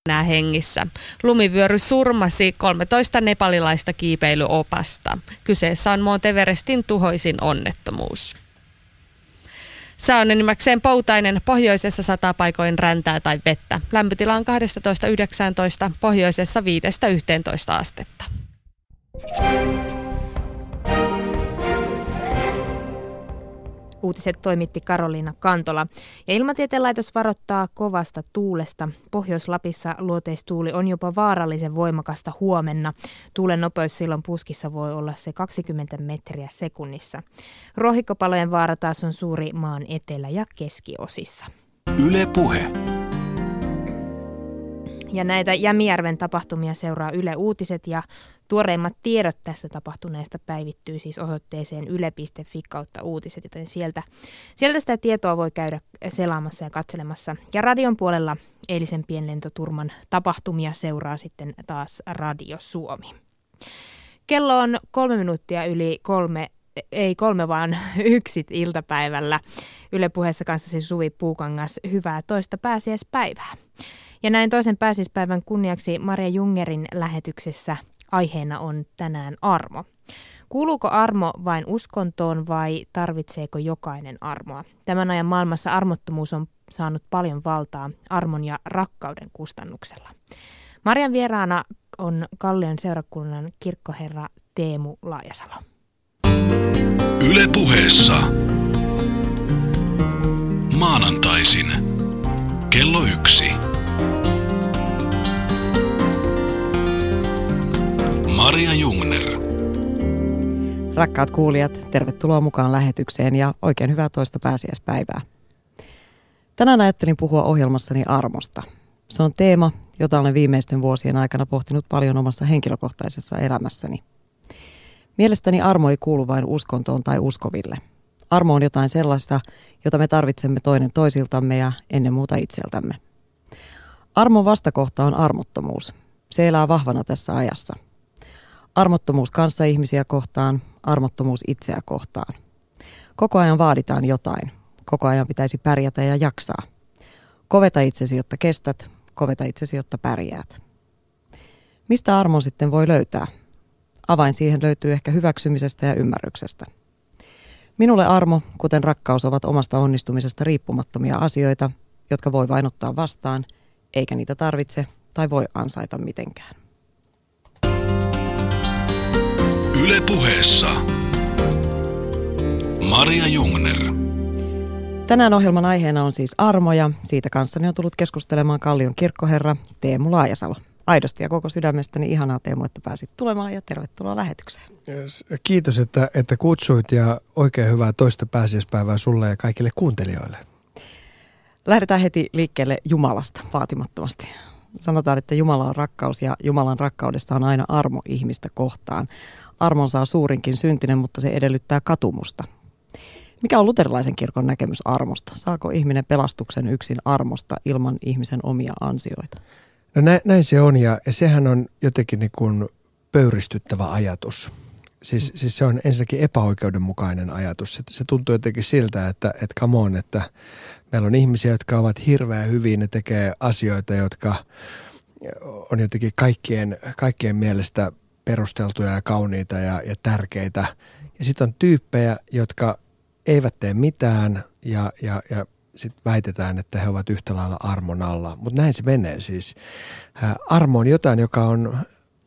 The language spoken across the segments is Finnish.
enää hengissä. Lumivyöry surmasi 13 nepalilaista kiipeilyopasta. Kyseessä on Monteverestin tuhoisin onnettomuus. Sää on enimmäkseen poutainen, pohjoisessa sataa paikoin räntää tai vettä. Lämpötila on 12–19, pohjoisessa 5–11 astetta. Uutiset toimitti Karoliina Kantola. Ja Ilmatieteen laitos varoittaa kovasta tuulesta. Pohjois-Lapissa luoteistuuli on jopa vaarallisen voimakasta huomenna. Tuulen nopeus silloin puskissa voi olla se 20 metriä sekunnissa. Ruohikkopalojen vaara taas on suuri maan etelä- ja keskiosissa. Yle Puhe. Ja näitä Jämijärven tapahtumia seuraa Yle Uutiset ja tuoreimmat tiedot tästä tapahtuneesta päivittyy siis osoitteeseen yle.fi/uutiset, joten sieltä sitä tietoa voi käydä selaamassa ja katselemassa. Ja radion puolella eilisen pienlentoturman tapahtumia seuraa sitten taas Radio Suomi. Kello on 3 minuuttia yli 3, ei 3 vaan 1 iltapäivällä. Yle Puheessa kanssasi Suvi Puukangas, hyvää toista pääsiäispäivää. Ja näin toisen pääsiäispäivän kunniaksi Maria Jungerin lähetyksessä aiheena on tänään armo. Kuuluuko armo vain uskontoon vai tarvitseeko jokainen armoa? Tämän ajan maailmassa armottomuus on saanut paljon valtaa armon ja rakkauden kustannuksella. Marian vieraana on Kallion seurakunnan kirkkoherra Teemu Laajasalo. Yle Puheessa. Maanantaisin kello 1. Maria Jungner. Rakkaat kuulijat, tervetuloa mukaan lähetykseen ja oikein hyvää toista pääsiäispäivää. Tänään ajattelin puhua ohjelmassani armosta. Se on teema, jota olen viimeisten vuosien aikana pohtinut paljon omassa henkilökohtaisessa elämässäni. Mielestäni armo ei kuulu vain uskontoon tai uskoville. Armo on jotain sellaista, jota me tarvitsemme toinen toisiltamme ja ennen muuta itseltämme. Armon vastakohta on armottomuus. Se elää vahvana tässä ajassa. Armottomuus kanssaihmisiä kohtaan, armottomuus itseä kohtaan. Koko ajan vaaditaan jotain. Koko ajan pitäisi pärjätä ja jaksaa. Koveta itsesi, jotta kestät. Koveta itsesi, jotta pärjäät. Mistä armon sitten voi löytää? Avain siihen löytyy ehkä hyväksymisestä ja ymmärryksestä. Minulle armo, kuten rakkaus, ovat omasta onnistumisesta riippumattomia asioita, jotka voi vain ottaa vastaan, eikä niitä tarvitse tai voi ansaita mitenkään. Yle Puheessa. Maria Jungner. Tänään ohjelman aiheena on siis armo ja siitä kanssani on tullut keskustelemaan Kallion kirkkoherra Teemu Laajasalo. Aidosti ja koko sydämestäni ihanaa, Teemu, että pääsit tulemaan ja tervetuloa lähetykseen. Kiitos, että kutsuit ja oikein hyvää toista pääsiäispäivää sulle ja kaikille kuuntelijoille. Lähdetään heti liikkeelle Jumalasta vaatimattomasti. Sanotaan, että Jumala on rakkaus ja Jumalan rakkaudessa on aina armo ihmistä kohtaan. Armon saa suurinkin syntinen, mutta se edellyttää katumusta. Mikä on luterilaisen kirkon näkemys armosta? Saako ihminen pelastuksen yksin armosta ilman ihmisen omia ansioita? No näin se on ja sehän on jotenkin niin kuin pöyristyttävä ajatus. Siis se on ensinnäkin epäoikeudenmukainen ajatus. Se tuntuu jotenkin siltä, että come on, että meillä on ihmisiä, jotka ovat hirveän hyviä, ne tekee asioita, jotka on jotenkin kaikkien mielestä perusteltuja ja kauniita ja tärkeitä. Ja sitten on tyyppejä, jotka eivät tee mitään ja sitten väitetään, että he ovat yhtä lailla armon alla. Mutta näin se menee siis. Armo on jotain, joka on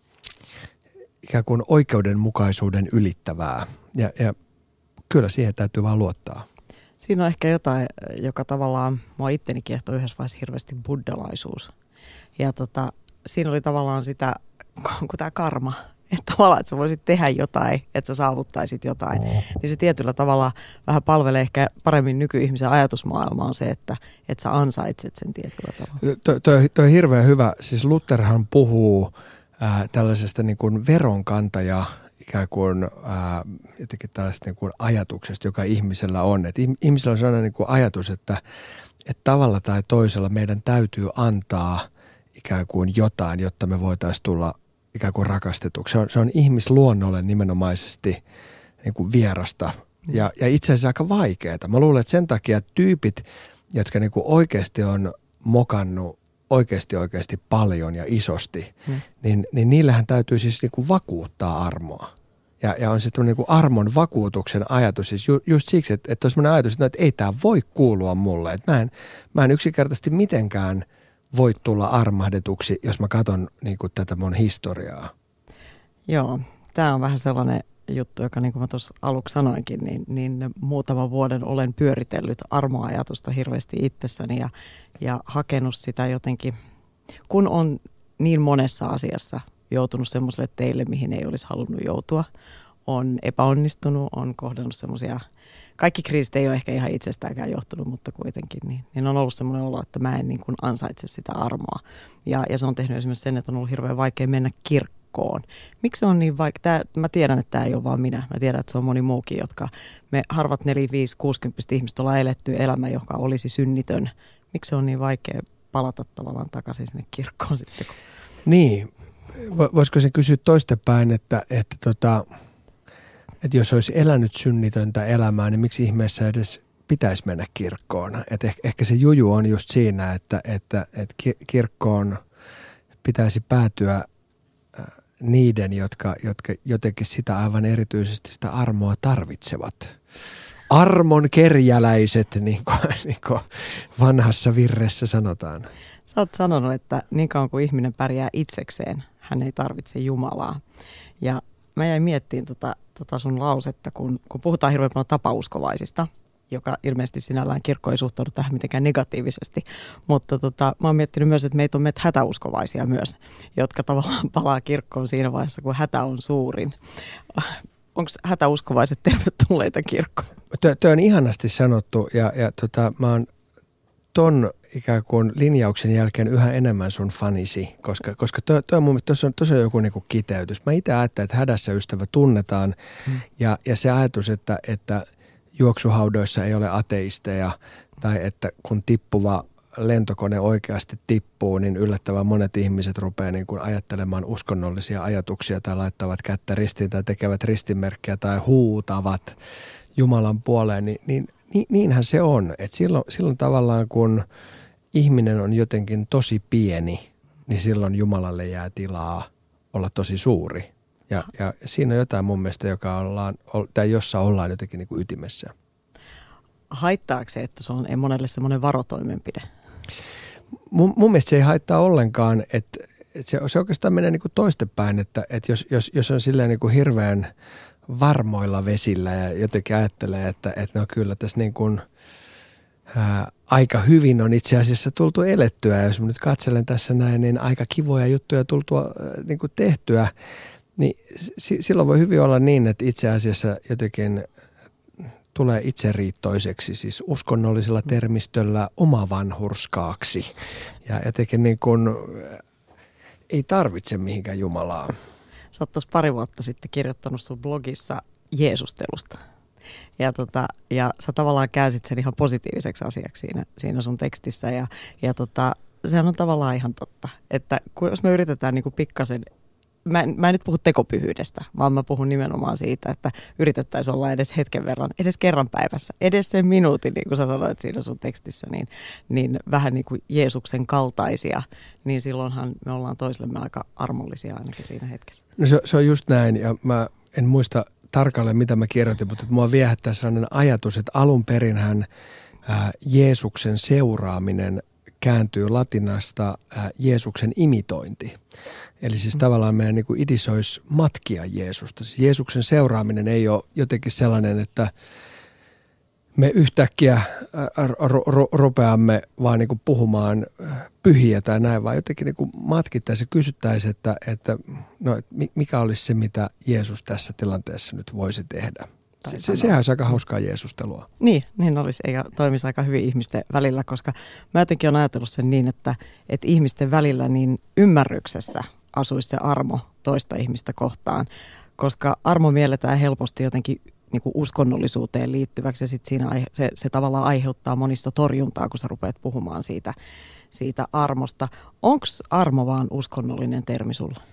ikään kuin oikeudenmukaisuuden ylittävää ja kyllä siihen täytyy vaan luottaa. Siinä on ehkä jotain, joka tavallaan mua itteni kiehtoi yhdessä vaiheessa hirveästi buddhalaisuus. Ja siinä oli tavallaan sitä, kun tämä karma, että tavallaan, että sä voisit tehdä jotain, että sä saavuttaisit jotain. Niin se tietyllä tavalla vähän palvelee ehkä paremmin nykyihmisen ajatusmaailmaa on se, että sä ansaitset sen tietyllä tavalla. Toi on hirveän hyvä. Siis Lutherhan puhuu tällaisesta niin kuin veronkantaja ikään kuin jotenkin tällaista niin kuin ajatuksesta, joka ihmisellä on. Et ihmisellä on sellainen niin kuin ajatus, että tavalla tai toisella meidän täytyy antaa ikään kuin jotain, jotta me voitaisiin tulla ikään kuin rakastetuksi. Se on ihmisluonnolle nimenomaisesti niin kuin vierasta ja itse asiassa aika vaikeaa. Mä luulen, että sen takia tyypit, jotka niin kuin oikeasti on mokannut oikeasti paljon ja isosti, niin niillähän täytyy siis niin kuin vakuuttaa armoa. Ja on sitten niin kuin armon vakuutuksen ajatus, siis just siksi, että on sellainen ajatus, että ei tämä voi kuulua mulle. Että mä en yksinkertaisesti mitenkään voi tulla armahdetuksi, jos mä katson niin kuin tätä mun historiaa. Joo, tämä on vähän sellainen juttu, joka niin kuin mä tuossa aluksi sanoinkin, niin muutaman vuoden olen pyöritellyt armoajatusta hirveästi itsessäni ja hakenut sitä jotenkin, kun on niin monessa asiassa joutunut semmoiselle teille, mihin ei olisi halunnut joutua, on epäonnistunut, on kohdannut semmoisia, kaikki kriisit ei ole ehkä ihan itsestäänkään johtunut, mutta kuitenkin, niin on ollut semmoinen olo, että mä en niin kuin ansaitse sitä armoa. Ja se on tehnyt esimerkiksi sen, että on ollut hirveän vaikea mennä kirkkoon. Miksi se on niin vaikea? Mä tiedän, että tämä ei ole vaan minä. Mä tiedän, että se on moni muukin, jotka me harvat 4, 5, 60 ihmistä ollaan eletty elämä, joka olisi synnitön. Miksi se on niin vaikea palata tavallaan takaisin sinne kirkkoon sitten? Niin, voisiko se kysyä toistepäin, että jos olisi elänyt synnitöntä elämää, niin miksi ihmeessä edes pitäisi mennä kirkkoon? Että ehkä se juju on just siinä, että kirkkoon pitäisi päätyä niiden, jotka jotenkin sitä aivan erityisesti sitä armoa tarvitsevat. Armon kerjäläiset, niin kuin vanhassa virressä sanotaan. Sä oot sanonut, että niin kauan kuin ihminen pärjää itsekseen, hän ei tarvitse Jumalaa. Ja mä jäin miettimään tota sun lausetta, kun puhutaan hirveän paljon tapauskovaisista, joka ilmeisesti sinällään kirkko ei suhtaudu tähän mitenkään negatiivisesti. Mutta mä oon miettinyt myös, että meitä on hätäuskovaisia myös, jotka tavallaan palaa kirkkoon siinä vaiheessa, kun hätä on suurin. Onko hätäuskovaiset tervetulleita kirkkoon? Tuo on ihanasti sanottu ja mä oon ton ikään kuin linjauksen jälkeen yhä enemmän sun fanisi, koska toi on mun mielestä tuossa on joku niinku kiteytys. Mä itse ajattelen, että hädässä ystävä tunnetaan ja se ajatus, että juoksuhaudoissa ei ole ateisteja tai että kun tippuva lentokone oikeasti tippuu, niin yllättävän monet ihmiset rupeaa niin kuin ajattelemaan uskonnollisia ajatuksia tai laittavat kättä ristiin tai tekevät ristinmerkkiä tai huutavat Jumalan puoleen, niin niinhän se on. Et silloin tavallaan kun ihminen on jotenkin tosi pieni, niin silloin Jumalalle jää tilaa olla tosi suuri. Ja siinä on jotain mun mielestä, jossa ollaan jotenkin niin kuin ytimessä. Haittaako se, että se on monelle semmoinen varotoimenpide? Mun mielestä se ei haittaa ollenkaan, että se oikeastaan menee niin kuin toistepäin, että jos on silleen niin kuin hirveän varmoilla vesillä ja jotenkin ajattelee, että no kyllä tässä niin kuin, aika hyvin on itse asiassa tultu elettyä. Ja jos mä nyt katselen tässä näin, niin aika kivoja juttuja tultua niin kuin tehtyä, niin silloin voi hyvin olla niin, että itse asiassa jotenkin tulee itseriittoiseksi, siis uskonnollisella termistöllä omavanhurskaaksi. Ja jotenkin niin kuin ei tarvitse mihinkään Jumalaa. Sä oot tuossa pari vuotta sitten kirjoittanut sun blogissa Jeesustelusta. Ja sä tavallaan käänsit sen ihan positiiviseksi asiaksi siinä sun tekstissä. Ja sehän on tavallaan ihan totta, että jos me yritetään niin kuin pikkasen, mä en nyt puhu tekopyhyydestä, vaan mä puhun nimenomaan siitä, että yritettäisiin olla edes hetken verran, edes kerran päivässä, edes sen minuutin, niin kuin sä sanoit siinä sun tekstissä, niin vähän niin kuin Jeesuksen kaltaisia, niin silloinhan me ollaan toisillemme aika armollisia ainakin siinä hetkessä. No se on just näin, ja mä en muista tarkalleen, mitä mä kirjoitin, mutta mua viehättää sellainen ajatus, että alun perinhän Jeesuksen seuraaminen kääntyy latinasta Jeesuksen imitointi. Eli siis tavallaan meidän niin kuin idis olisi matkia Jeesusta. Siis Jeesuksen seuraaminen ei ole jotenkin sellainen, että me yhtäkkiä rupeamme vaan niin kuin puhumaan pyhiä tai näin, vaan jotenkin niin kuin matkittaisiin ja kysyttäisiin, että no, mikä olisi se, mitä Jeesus tässä tilanteessa nyt voisi tehdä. Sehän olisi aika hauskaa jeesustelua. Niin olisi ja toimisi aika hyvin ihmisten välillä, koska mä jotenkin olen ajatellut sen niin, että ihmisten välillä niin ymmärryksessä asuisi se armo toista ihmistä kohtaan, koska armo mielletään helposti jotenkin niin kuin uskonnollisuuteen liittyväksi ja sitten siinä se tavallaan aiheuttaa monista torjuntaa, kun sä rupeat puhumaan siitä armosta. Onko armo vaan uskonnollinen termi sulla?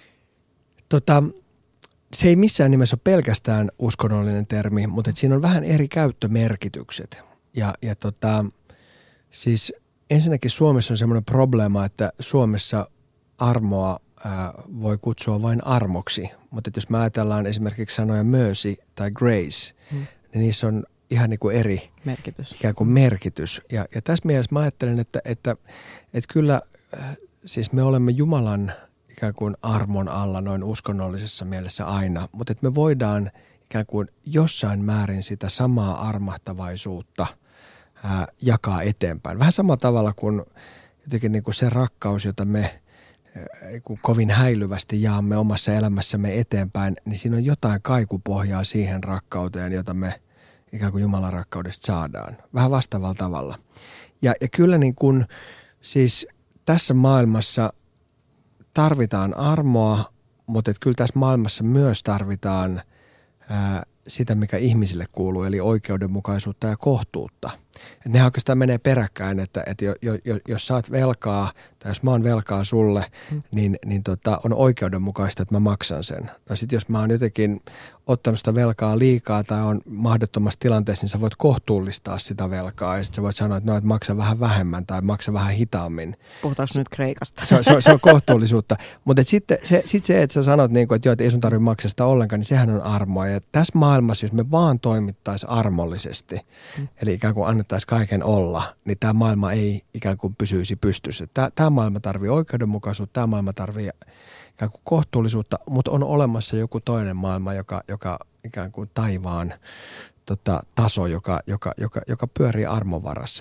Se ei missään nimessä ole pelkästään uskonnollinen termi, mutta siinä on vähän eri käyttömerkitykset. Siis ensinnäkin Suomessa on semmoinen probleema, että Suomessa armoa voi kutsua vain armoksi. Mutta jos me ajatellaan esimerkiksi sanoja mercy tai grace, niin niissä on ihan niin kuin eri ikään kuin merkitys. Ja tässä mielessä mä ajattelen, että kyllä siis me olemme Jumalan ikään kuin armon alla noin uskonnollisessa mielessä aina, mutta että me voidaan ikään kuin jossain määrin sitä samaa armahtavaisuutta jakaa eteenpäin. Vähän samalla tavalla kuin jotenkin niin kuin se rakkaus, jota me kovin häilyvästi jaamme omassa elämässämme eteenpäin, niin siinä on jotain kaikupohjaa siihen rakkauteen, jota me ikään kuin Jumalan rakkaudesta saadaan. Vähän vastaavalla tavalla. Ja kyllä niin kuin, siis tässä maailmassa tarvitaan armoa, mutta kyllä tässä maailmassa myös tarvitaan sitä, mikä ihmisille kuuluu, eli oikeudenmukaisuutta ja kohtuutta. Et ne oikeastaan menee peräkkäin, että jos saat velkaa tai jos mä oon velkaa sulle, niin on oikeudenmukaista, että mä maksan sen. No sit jos mä oon jotenkin ottanut sitä velkaa liikaa tai on mahdottomassa tilanteessa, niin sä voit kohtuullistaa sitä velkaa ja sit sä voit sanoa, että maksa vähän vähemmän tai maksa vähän hitaammin. Puhutaanko nyt Kreikasta? Se on kohtuullisuutta. Mutta sitten se, että sä sanot, että ei sun tarvitse maksaa sitä ollenkaan, niin sehän on armoa. Ja tässä maailmassa, jos me vaan toimittaisiin armollisesti, eli ikään kuin annettaisiin kaiken olla, niin tämä maailma ei ikään kuin pysyisi pystyssä. Tämä maailma tarvitsee oikeudenmukaisuutta, tämä maailma tarvitsee ikään kuin kohtuullisuutta, mutta on olemassa joku toinen maailma, joka ikään kuin taivaan taso, joka pyörii armon varassa.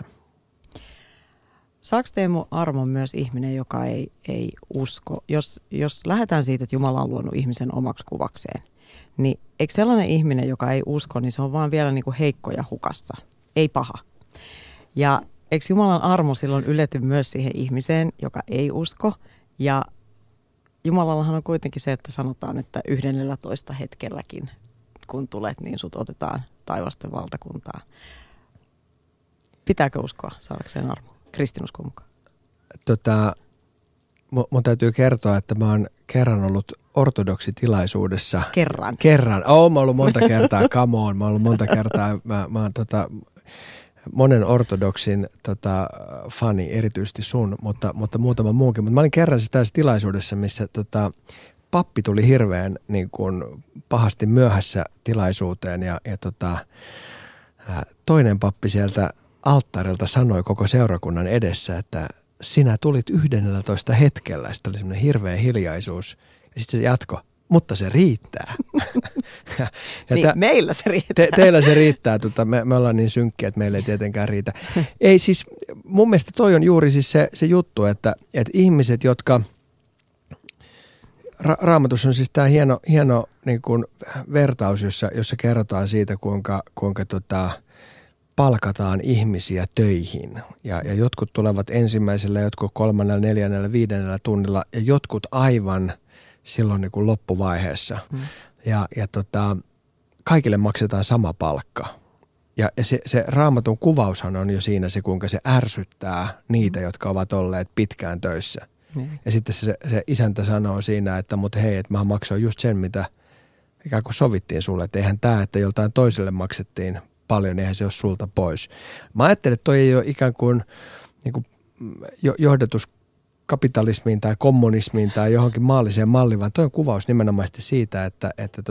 Saako Teemu armon myös ihminen, joka ei usko? Jos lähdetään siitä, että Jumala on luonut ihmisen omaksi kuvakseen, niin eikö sellainen ihminen, joka ei usko, niin se on vaan vielä niin kuin heikko ja hukassa, ei paha. Ja eikö Jumalan armo silloin ylety myös siihen ihmiseen, joka ei usko? Ja Jumalallahan on kuitenkin se, että sanotaan, että 11 hetkelläkin, kun tulet, niin sut otetaan taivasten valtakuntaan. Pitääkö uskoa saadakseen armo kristinuskon mukaan? Mun täytyy kertoa, että mä oon kerran ollut ortodoksitilaisuudessa. Kerran. Mä oon ollut monta kertaa, come on, mä oon ollut monta kertaa. Mä oon monen ortodoksin fani, erityisesti sun, mutta muutama muukin. Mutta mä olin kerran siis tässä tilaisuudessa, missä pappi tuli hirveän niin kuin pahasti myöhässä tilaisuuteen ja toinen pappi sieltä alttarilta sanoi koko seurakunnan edessä, että sinä tulit 11 hetkellä. Sitten oli semmoinen hirveä hiljaisuus ja sitten se jatkoi. Mutta se riittää. Niin, meillä se riittää. Teillä se riittää. Me ollaan niin synkkiä, että meillä ei tietenkään riitä. Ei siis, mun mielestä toi on juuri siis se juttu, että ihmiset, jotka Raamatussa on siis tämä hieno niin kuin vertaus, jossa kerrotaan siitä, kuinka palkataan ihmisiä töihin. Ja jotkut tulevat ensimmäisellä, jotkut 3., 4., 5. tunnilla ja jotkut aivan silloin niin kuin loppuvaiheessa. Ja kaikille maksetaan sama palkka. Ja se Raamatun kuvaushan on jo siinä se, kuinka se ärsyttää niitä, jotka ovat olleet pitkään töissä. Ja sitten se isäntä sanoo siinä, että mutta hei, että mä maksoin just sen, mitä ikään kuin sovittiin sulle. Että eihän tämä, että joltain toiselle maksettiin paljon, eihän se ole sulta pois. Mä ajattelen, että toi ei ole ikään kuin, johdatus kapitalismiin tai kommunismiin tai johonkin maalliseen malliin, vaan toi on kuvaus nimenomaan siitä, että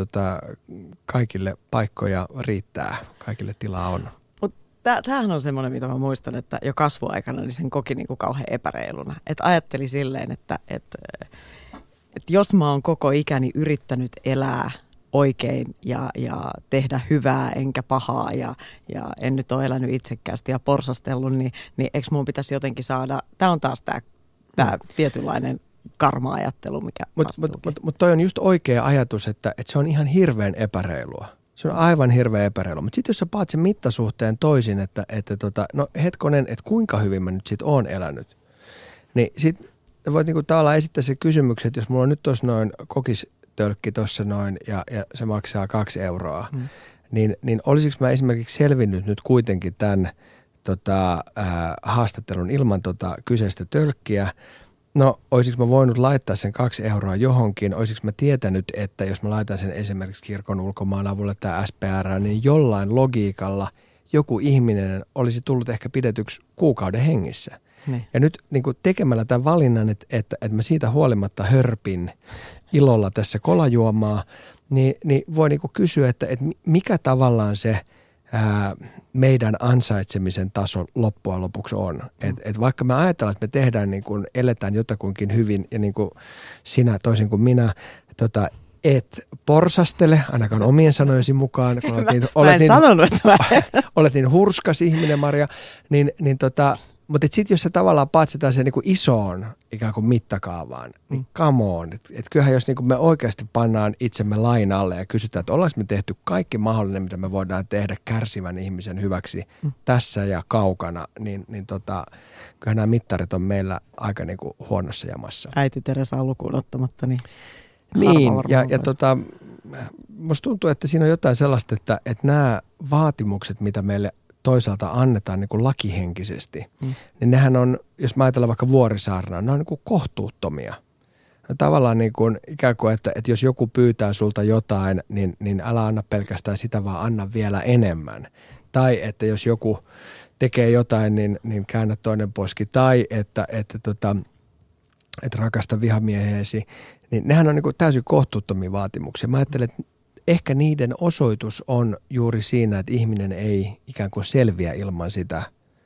kaikille paikkoja riittää, kaikille tilaa on. Tämähän on semmoinen, mitä mä muistan, että jo kasvuaikana niin sen koki niin kuin kauhean epäreiluna. Että ajatteli silleen, että jos mä oon koko ikäni yrittänyt elää oikein ja tehdä hyvää enkä pahaa ja en nyt ole elänyt itsekkäästi ja porsastellut, niin eikö mun pitäisi jotenkin saada, tämä on taas tämä tietynlainen karma-ajattelu, mikä Mutta toi on just oikea ajatus, että se on ihan hirveän epäreilua. Se on aivan hirveän epäreilua. Mutta sitten jos sä paat sen mittasuhteen toisin, että no hetkonen, että kuinka hyvin mä nyt sit oon elänyt, niin sit voit niinku tavallaan esittää se kysymyksen, että jos mulla on nyt tuossa noin kokistölkki tuossa noin ja se maksaa 2 euroa, niin olisiko mä esimerkiksi selvinnyt nyt kuitenkin tämän haastattelun ilman kyseistä tölkkiä. No, olisiko mä voinut laittaa sen 2 euroa johonkin? Olisiko mä tietänyt, että jos mä laitan sen esimerkiksi kirkon ulkomaan avulla tai SPR, niin jollain logiikalla joku ihminen olisi tullut ehkä pidetyksi kuukauden hengissä. Niin. Ja nyt niin kuin tekemällä tämän valinnan, että mä siitä huolimatta hörpin ilolla tässä kolajuomaa, niin voi niin kuin kysyä, että mikä tavallaan se meidän ansaitsemisen taso loppujen lopuksi on. Et vaikka me ajatellaan, että me tehdään niin kuin, eletään jotakuinkin hyvin ja niin kuin sinä toisin kuin minä, et porsastele, ainakaan omien sanojesi mukaan. Kun olet niin hurskas ihminen, Maria, mutta sitten jos se tavallaan patsetaan se niinku isoon ikään kuin mittakaavaan, niin come on. Et kyllähän jos niinku me oikeasti pannaan itsemme lain alle ja kysytään, että ollaanko me tehty kaikki mahdollinen, mitä me voidaan tehdä kärsivän ihmisen hyväksi tässä ja kaukana, niin kyllähän nämä mittarit on meillä aika niinku huonossa jamassa. Äiti Teresa lukuun ottamatta, niin musta tuntuu, että siinä on jotain sellaista, että nämä vaatimukset, mitä meille toisaalta annetaan niin kuin lakihenkisesti, niin nehän on, jos mä ajatellaan vaikka Vuorisaarnaa, ne on niin kuin kohtuuttomia. No, tavallaan niin kuin, ikään kuin, että jos joku pyytää sulta jotain, niin älä anna pelkästään sitä, vaan anna vielä enemmän. Tai että jos joku tekee jotain, niin käännä toinen poski. Tai että rakasta vihamieheesi, niin nehän on niin kuin täysin kohtuuttomia vaatimuksia. Mä ajattelen, että ehkä niiden osoitus on juuri siinä, että ihminen ei ikään kuin selviä ilman sitä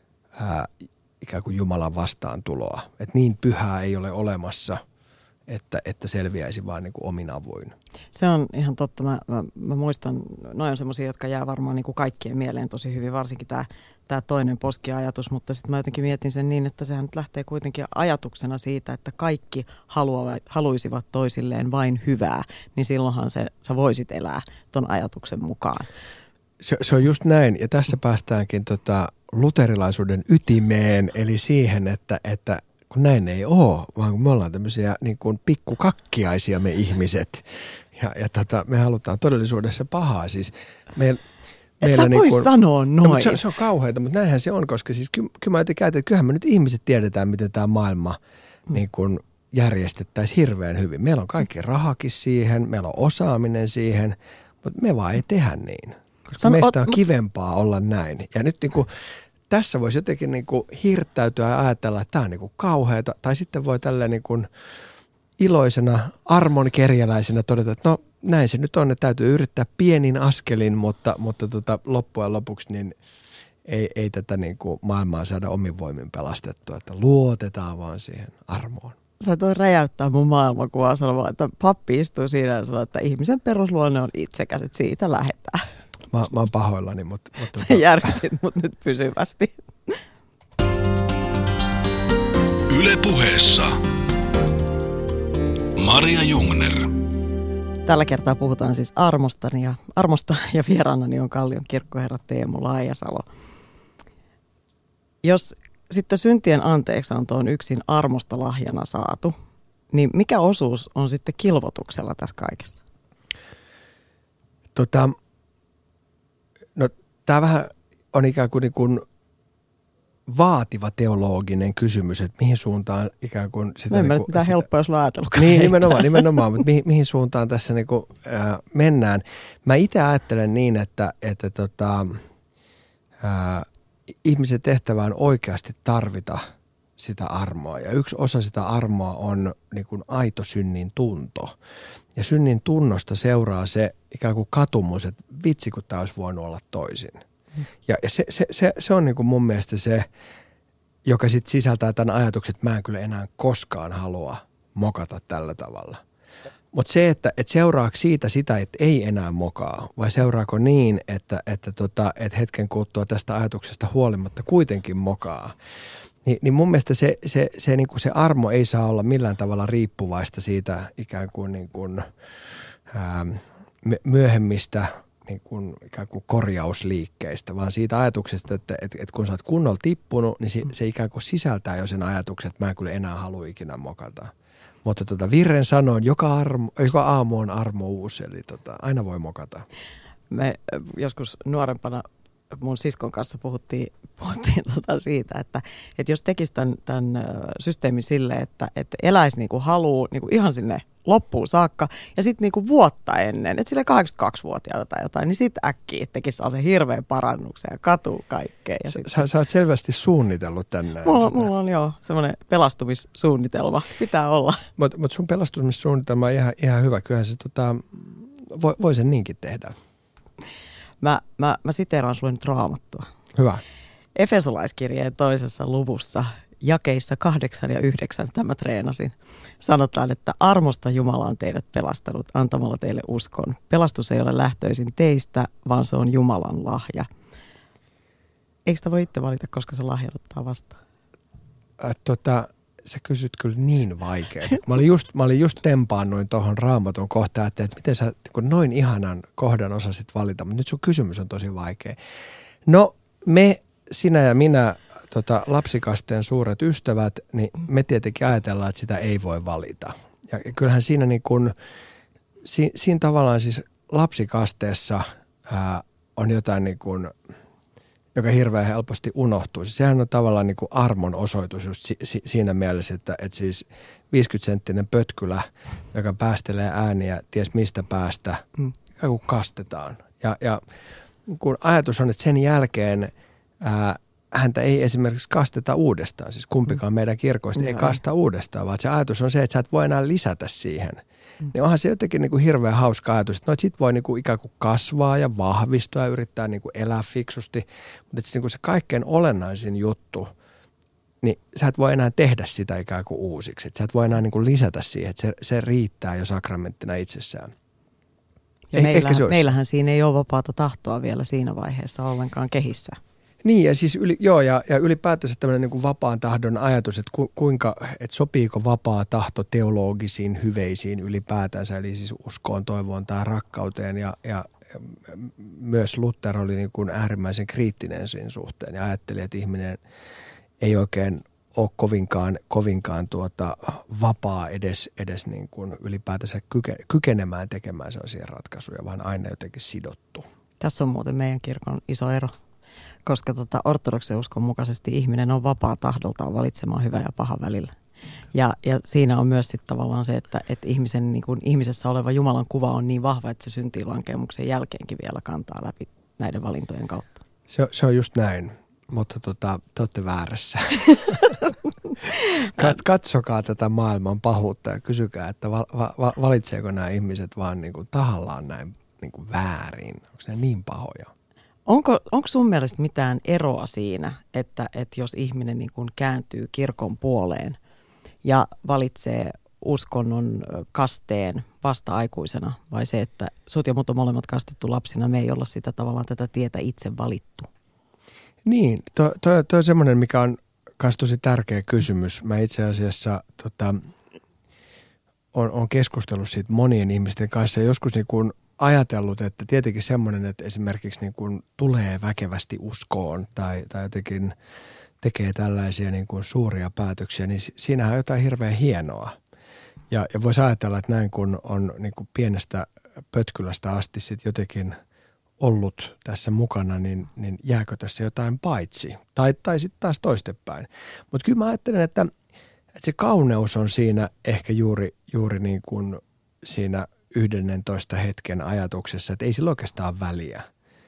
ikään kuin Jumalan vastaantuloa. Että niin pyhää ei ole olemassa, että selviäisi vaan niin kuin omin avuin. Se on ihan totta. Mä muistan, noin on semmoisia, jotka jää varmaan niin kuin kaikkien mieleen tosi hyvin, varsinkin tämä toinen poskiajatus, mutta sitten mä jotenkin mietin sen niin, että sehän nyt lähtee kuitenkin ajatuksena siitä, että kaikki haluaisivat toisilleen vain hyvää, niin silloinhan sä voisit elää ton ajatuksen mukaan. Se on just näin, ja tässä päästäänkin luterilaisuuden ytimeen, eli siihen, että kun näin ei ole, vaan kun me ollaan tämmöisiä niin kuin pikkukakkiaisia me ihmiset, ja me halutaan todellisuudessa pahaa. Siis et sä voi sanoa noin. No, se on kauheata, mutta näinhän se on, koska siis kyllä mä ajattelin, että kyllähän me nyt ihmiset tiedetään, miten tämä maailma niin kuin järjestettäisiin hirveän hyvin. Meillä on kaikki rahakin siihen, meillä on osaaminen siihen, mutta me vaan ei tehdä niin, koska meistä on kivempaa olla näin. Ja nyt niin kuin tässä voisi jotenkin niin kuin hirttäytyä ja ajatella, että tämä on niin kuin kauheata. Tai sitten voi tälleen niin kuin iloisena, armon kerjäläisenä todeta, että no näin se nyt on, että täytyy yrittää pienin askelin, mutta loppujen lopuksi niin ei tätä niin kuin maailmaa saada omin voimin pelastettua, että luotetaan vaan siihen armoon. Sä toi räjäyttää mun maailmankuvaa sanomaan, että pappi istuu siinä ja sanoo, että ihmisen perusluonne on itsekäs, että siitä lähdetään. Mä oon pahoillani, mutta järkytit mut nyt pysyvästi. Yle Puheessa Maria Jungner. Tällä kertaa puhutaan siis armosta ja vieraanani on Kallion kirkkoherra Teemu Laajasalo. Jos sitten syntien anteeksianto on yksin armosta lahjana saatu, niin mikä osuus on sitten kilvotuksella tässä kaikessa? No tämä vähän on ikään kuin vaativa teologinen kysymys, että mihin suuntaan ikään kuin sitä... En niin mitään helppoa, jos mä ajatellutkaan. Niin, nimenomaan, mutta mihin suuntaan tässä niin kuin, mennään. Mä itse ajattelen niin, että ihmisen tehtävä on oikeasti tarvita sitä armoa. Ja yksi osa sitä armoa on niin kuin aito synnin tunto. Ja synnin tunnosta seuraa se ikään kuin katumus, että vitsi kun tämä olisi voinut olla toisin. Ja se on niin kuin mun mielestä se, joka sitten sisältää tämän ajatuksen, että mä en kyllä enää koskaan halua mokata tällä tavalla. Mutta se, että seuraako siitä sitä, että ei enää mokaa, vai seuraako niin, että hetken kuluttua tästä ajatuksesta huolimatta kuitenkin mokaa, niin mun mielestä niin kuin se armo ei saa olla millään tavalla riippuvaista siitä ikään kuin myöhemmistä niin kuin ikään kuin korjausliikkeistä, vaan siitä ajatuksesta, että kun sä oot kunnolla tippunut, niin se ikään kuin sisältää jo sen ajatuksen, että mä en kyllä enää halua ikinä mokata. Mutta Virren sanoin, joka aamu on armo uusi, eli aina voi mokata. Me joskus nuorempana mun siskon kanssa puhuttiin siitä, että jos tekisi tämän systeemin silleen, että eläisi niin kuin haluaa niin kuin ihan sinne loppuun saakka ja sitten niin kuin vuotta ennen, että sille 82-vuotiaana tai jotain, niin sitten äkkiä tekisi sen hirveän parannuksen ja katuu kaikkea. Sä oot selvästi suunnitellut tänne. Mulla on joo semmoinen pelastumissuunnitelma, pitää olla. Mutta sun pelastumissuunnitelma on ihan hyvä, kyllähän se voi sen niinkin tehdä. Mä siteeraan sulle nyt Raamattua. Hyvä. Efesolaiskirjeen 2. luvussa jakeissa 8 ja 9 tämä treenasin. Sanotaan, että armosta Jumala on teidät pelastanut antamalla teille uskon. Pelastus ei ole lähtöisin teistä, vaan se on Jumalan lahja. Eikö sitä voi itse valita, koska se lahjoittaa vastaan? Sä kysyt kyllä niin vaikeaa. Mä olin just tempaannuin tuohon Raamatun kohtaan, että miten sä noin ihanan kohdan osasit valita, mutta nyt sun kysymys on tosi vaikea. No sinä ja minä, lapsikasteen suuret ystävät, niin me tietenkin ajatellaan, että sitä ei voi valita. Ja kyllähän siinä siinä tavallaan siis lapsikasteessa on jotain niin kuin, joka hirveän helposti unohtuu. Sehän on tavallaan niin kuin armon osoitus just siinä mielessä, että siis 50-senttinen pötkylä, joka päästelee ääniä ties mistä päästä, kun kastetaan. Ja kun ajatus on, että sen jälkeen häntä ei esimerkiksi kasteta uudestaan. Siis kumpikaan meidän kirkoista ei kasta uudestaan, vaan se ajatus on se, että sä et voi enää lisätä siihen. Niin onhan se jotenkin niin kuin hirveän hauska ajatus, että sit voi niin kuin ikään kuin kasvaa ja vahvistua ja yrittää niin kuin elää fiksusti. Mutta niin kuin se kaikkein olennaisin juttu, niin sä et voi enää tehdä sitä ikään kuin uusiksi. Että sä et voi enää niin kuin lisätä siihen, että se riittää jo sakramenttina itsessään. Ja meillähän siinä ei ole vapaata tahtoa vielä siinä vaiheessa ollenkaan kehissä. Niin ja siis ja ylipäätänsä tämmöinen niin kuin vapaan tahdon ajatus, että sopiiko vapaa tahto teologisiin hyveisiin ylipäätänsä, eli siis uskoon, toivoon tai rakkauteen ja myös Luther oli niin kuin äärimmäisen kriittinen siinä suhteen ja ajatteli, että ihminen ei oikein ole kovinkaan vapaa edes niin kuin ylipäätänsä kykenemään tekemään sellaisia ratkaisuja, vaan aina jotenkin sidottu. Tässä on muuten meidän kirkon iso ero. Koska ortodoksen uskon mukaisesti ihminen on vapaa tahdoltaan valitsemaan hyvä ja paha välillä. Ja siinä on myös sitten tavallaan se, että ihmisen, niin kuin ihmisessä oleva Jumalan kuva on niin vahva, että se syntiinlankemuksen jälkeenkin vielä kantaa läpi näiden valintojen kautta. Se on just näin, mutta te olette väärässä. Katsokaa tätä maailman pahuutta ja kysykää, että valitseeko nämä ihmiset vaan niin kuin tahallaan näin niin kuin väärin. Onko ne niin pahoja? Onko sun mielestä mitään eroa siinä, että jos ihminen niin kuin kääntyy kirkon puoleen ja valitsee uskonnon kasteen vasta-aikuisena, vai se, että sut ja mut on molemmat kastettu lapsina, me ei olla sitä tavallaan tätä tietä itse valittu? Niin, toi on semmoinen, mikä on myös tosi tärkeä kysymys. Mä itse asiassa on keskustellut siitä monien ihmisten kanssa ja joskus niin kuin ajatellut, että tietenkin semmoinen, että esimerkiksi niin kuin tulee väkevästi uskoon tai jotenkin tekee tällaisia niin kuin suuria päätöksiä, niin siinähän on jotain hirveän hienoa. Ja voisi ajatella, että näin kun on niin kuin pienestä pötkylästä asti sit jotenkin ollut tässä mukana, niin jääkö tässä jotain paitsi? Tai sitten taas toistepäin. Mutta kyllä mä ajattelen, että se kauneus on siinä ehkä juuri niin kuin siinä 11 hetken ajatuksessa, että ei sillä oikeastaan väliä.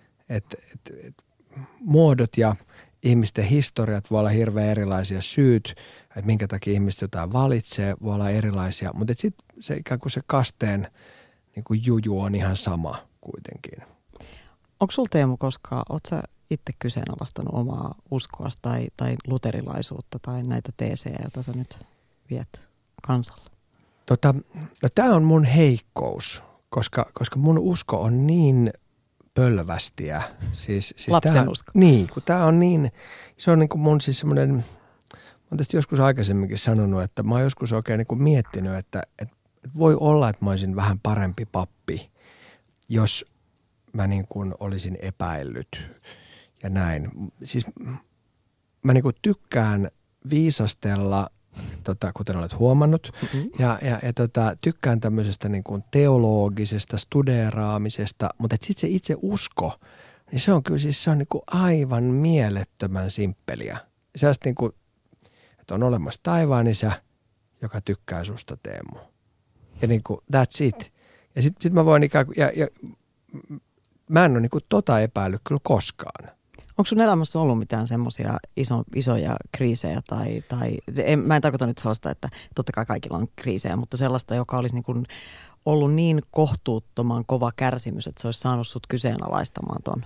Muodot ja ihmisten historiat voi olla hirveän erilaisia syyt, että minkä takia ihmiset jotain valitsee, voi olla erilaisia, mutta sitten se ikään kuin se kasteen niin kuin juju on ihan sama kuitenkin. Onko sulla, Teemu, koskaan, ootko sä itse kyseenalaistanut omaa uskoasi tai luterilaisuutta tai näitä teesejä, joita sä nyt viet kansalle? No tämä on mun heikkous, koska mun usko on niin pölvästiä. Siis lapsen usko. Niin, kun tämä on niin, se on niin kuin mun siis semmoinen, mä oon tästä joskus aikaisemminkin sanonut, että mä oon joskus oikein niin kuin miettinyt, että voi olla, että mä olisin vähän parempi pappi, jos mä niin kuin olisin epäillyt ja näin. Siis mä niin kuin tykkään viisastella, kuten olet huomannut, ja tykkään tämmöisestä niin kuin teologisesta studeeraamisesta, mutta sitten se itse usko, niin se on kyllä siis se on niin kuin aivan mielettömän simppeliä. Sellaista niin kuin, että on olemassa taivaan isä, joka tykkää susta, Teemu. Ja niin kuin, that's it. Ja sit mä voin ikään kuin, ja mä en ole niin kuin epäillyt kyllä koskaan. Onko sun elämässä ollut mitään semmoisia isoja kriisejä mä en tarkoita nyt sellaista, että totta kai kaikilla on kriisejä, mutta sellaista, joka olisi niin kuin ollut niin kohtuuttoman kova kärsimys, että se olisi saanut sut kyseenalaistamaan ton?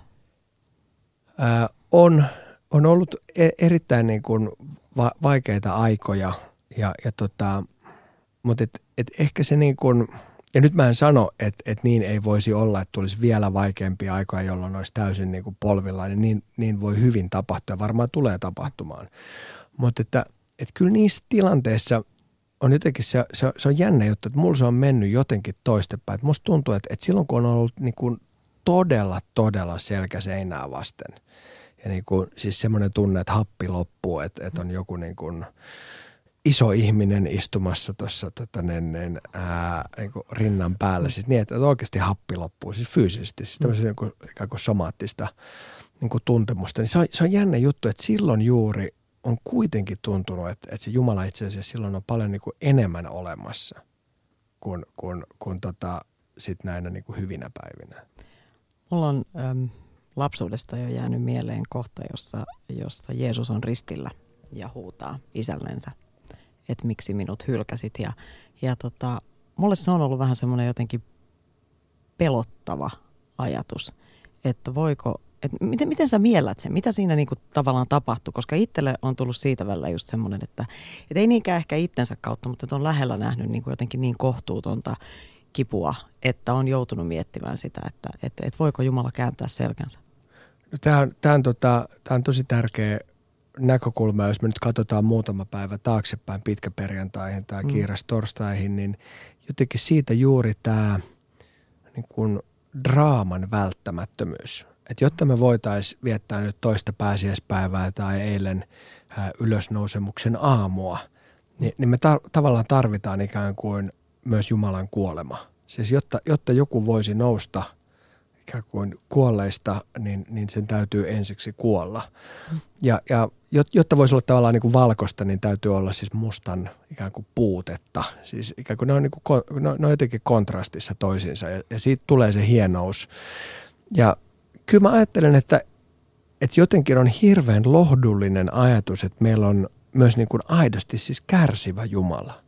On ollut erittäin niin kuin vaikeita aikoja, mutta ehkä se niin kuin, ja nyt mä en sano, että niin ei voisi olla, että tulisi vielä vaikeampia aikoja, jolloin olisi täysin niin kuin polvillaan, niin voi hyvin tapahtua ja varmaan tulee tapahtumaan. Mutta että kyllä niissä tilanteissa on jotenkin, se on jännä juttu, että mulla se on mennyt jotenkin toistepäin. Että musta tuntuu, että silloin kun on ollut niin kuin todella selkä seinää vasten ja niin kuin, siis semmoinen tunne, että happi loppuu, että on joku niin kuin iso ihminen istumassa tuossa niin rinnan päällä, siis niin, että oikeasti happi loppuu, siis fyysisesti, siis tämmöisen ikään kuin somaattista niin kuin tuntemusta. Niin se on jännä juttu, että silloin juuri on kuitenkin tuntunut, että se Jumala itse asiassa silloin on paljon niin kuin enemmän olemassa kuin sit näinä niin kuin hyvinä päivinä. Mulla on lapsuudesta jo jäänyt mieleen kohta, jossa Jeesus on ristillä ja huutaa isällensä, että miksi minut hylkäsit. Ja mulle se on ollut vähän semmoinen jotenkin pelottava ajatus, että miten sä miellät sen, mitä siinä niinku tavallaan tapahtui, koska itselle on tullut siitä välillä just semmoinen, että ei niinkään ehkä itsensä kautta, mutta on lähellä nähnyt niinku jotenkin niin kohtuutonta kipua, että on joutunut miettimään sitä, että voiko Jumala kääntää selkänsä. No, tämä on tosi tärkeä näkökulma, jos me nyt katsotaan muutama päivä taaksepäin pitkäperjantaihin tai kiirastorstaihin, niin jotenkin siitä juuri tämä niin kuin draaman välttämättömyys. Että jotta me voitaisiin viettää nyt toista pääsiäispäivää tai eilen ylösnousemuksen aamua, niin me tavallaan tarvitaan ikään kuin myös Jumalan kuolema. Siis jotta joku voisi nousta ikään kuin kuolleista, niin sen täytyy ensiksi kuolla. Ja jotta voisi olla tavallaan niin kuin valkoista, niin täytyy olla siis mustan ikään kuin puutetta. Siis ikään kuin ne on jotenkin kontrastissa toisiinsa ja siitä tulee se hienous. Ja kyllä mä ajattelen, että jotenkin on hirveän lohdullinen ajatus, että meillä on myös niin kuin aidosti siis kärsivä Jumala,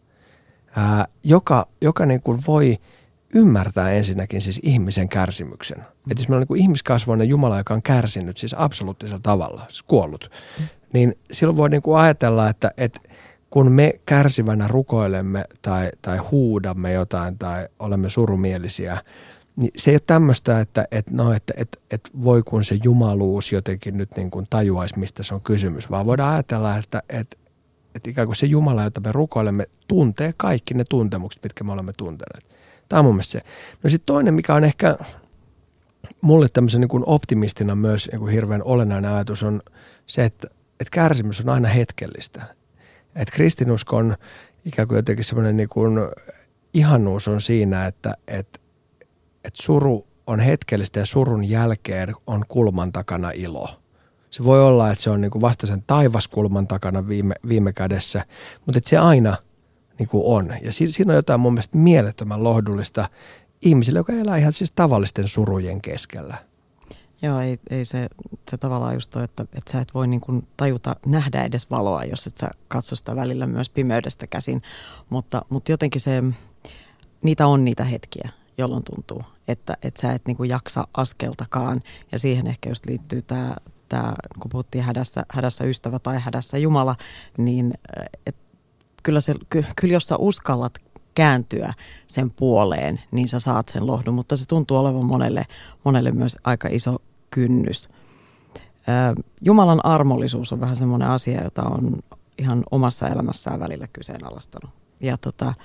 joka niin kuin voi ymmärtää ensinnäkin siis ihmisen kärsimyksen. Että jos meillä on niin kuin ihmiskasvoinen Jumala, joka on kärsinyt siis absoluuttisella tavalla, siis kuollut, niin silloin voi niin kuin ajatella, että kun me kärsivänä rukoilemme tai huudamme jotain tai olemme surumielisiä, niin se ei ole tämmöistä, että voi kun se jumaluus jotenkin nyt niin kuin tajuaisi, mistä se on kysymys, vaan voidaan ajatella, että ikään kuin se Jumala, jota me rukoilemme, tuntee kaikki ne tuntemukset, mitkä me olemme tunteneet. Tämä on mun mielestä se. No sitten toinen, mikä on ehkä mulle tämmöisen niin kuin optimistina myös niin kuin hirveän olennainen ajatus, on se, että kärsimys on aina hetkellistä. Että kristinuskon ikään kuin jotenkin semmoinen niin kuin ihanuus on siinä, että suru on hetkellistä ja surun jälkeen on kulman takana ilo. Se voi olla, että se on niin kuin vasta sen taivaskulman takana viime kädessä, mutta että se aina niin kuin on. Ja siinä on jotain mun mielestä mielettömän lohdullista ihmisille, joka elää ihan siis tavallisten surujen keskellä. Joo, ei se tavallaan just toi, että sä et voi niin kuin tajuta, nähdä edes valoa, jos et sä katso sitä välillä myös pimeydestä käsin. Mutta jotenkin niitä on niitä hetkiä, jolloin tuntuu, että sä et niin kuin jaksa askeltakaan. Ja siihen ehkä just liittyy tämä kun puhuttiin hädässä ystävä tai hädässä Jumala, niin kyllä jos sä uskallat kääntyä sen puoleen, niin sä saat sen lohdun, mutta se tuntuu olevan monelle myös aika iso kynnys. Jumalan armollisuus on vähän semmoinen asia, jota on ihan omassa elämässään välillä kyseenalaistanut. Ja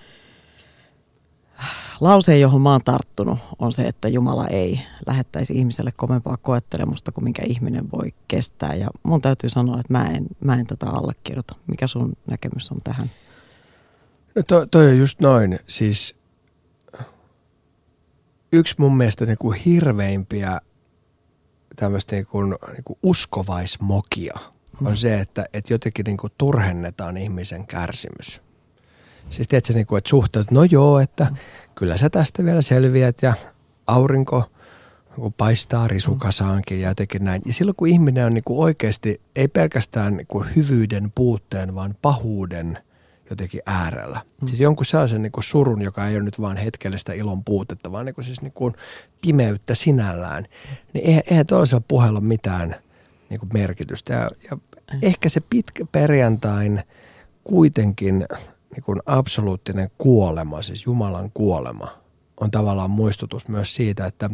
lause, johon mä oon tarttunut, on se, että Jumala ei lähettäisi ihmiselle kovempaa koettelemusta kuin minkä ihminen voi kestää. Ja mun täytyy sanoa, että mä en tätä allekirjoita. Mikä sun näkemys on tähän? No toi on just noin. Siis yksi mun mielestä niin kuin hirveimpiä tämmöistä niin kuin uskovaismokia on se, että jotenkin niin kuin turhennetaan ihmisen kärsimys. Siis tiedätkö, niin kuin, että suhteet, no joo, että kyllä sä tästä vielä selviät ja aurinko paistaa risukasaankin ja jotenkin näin. Ja silloin kun ihminen on niin kuin oikeasti, ei pelkästään niin kuin hyvyyden puutteen, vaan pahuuden jotenkin äärellä. Siis jonkun sellaisen niin kuin surun, joka ei ole nyt vaan hetkellistä ilon puutetta, vaan niin kuin siis niin kuin pimeyttä sinällään. Niin eihän tuollaisella puheella ole mitään niin kuin merkitystä. Ja ehkä se pitkä perjantain kuitenkin niin kuin absoluuttinen kuolema, siis Jumalan kuolema, on tavallaan muistutus myös siitä, että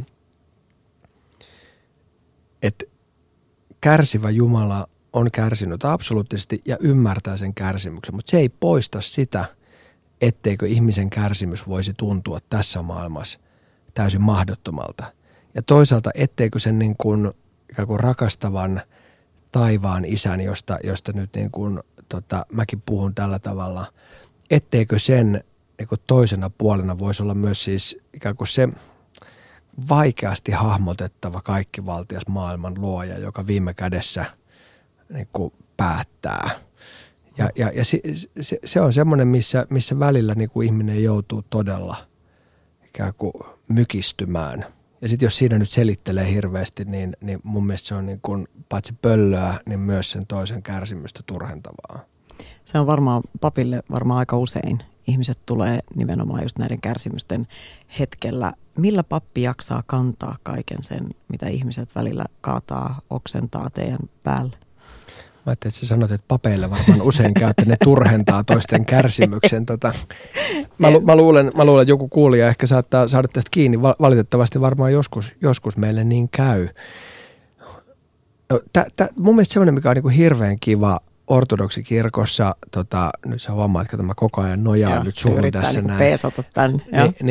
kärsivä Jumala on kärsinyt absoluuttisesti ja ymmärtää sen kärsimyksen, mutta se ei poista sitä, etteikö ihmisen kärsimys voisi tuntua tässä maailmassa täysin mahdottomalta. Ja toisaalta, etteikö sen niin kuin, ikään kuin rakastavan taivaan isän, josta nyt niin kuin, mäkin puhun tällä tavalla, etteikö sen niin kuin toisena puolena voisi olla myös siis ikään kuin se vaikeasti hahmotettava kaikkivaltias maailman luoja, joka viime kädessä niin kuin päättää. Ja se on semmoinen, missä välillä niin kuin ihminen joutuu todella ikään kuin mykistymään. Ja sitten jos siinä nyt selittelee hirveästi, niin mun mielestä se on niin kuin paitsi pöllöä, niin myös sen toisen kärsimystä turhentavaa. Se on varmaan papille aika usein. Ihmiset tulee nimenomaan just näiden kärsimysten hetkellä. Millä pappi jaksaa kantaa kaiken sen, mitä ihmiset välillä kaataa, oksentaa teidän päälle? Mä ajattelin, että sä sanot, että papeille varmaan usein käy, että ne turhentaa toisten kärsimyksen. Mä luulen, että joku kuulija ehkä saattaa saada tästä kiinni. Valitettavasti varmaan joskus meille niin käy. No, mun mielestä semmoinen, mikä on niin kuin hirveän kiva ortodoksikirkossa, nyt sä huomaat, että mä koko ajan nojaan nyt suhun tässä näin. Peesata tämän.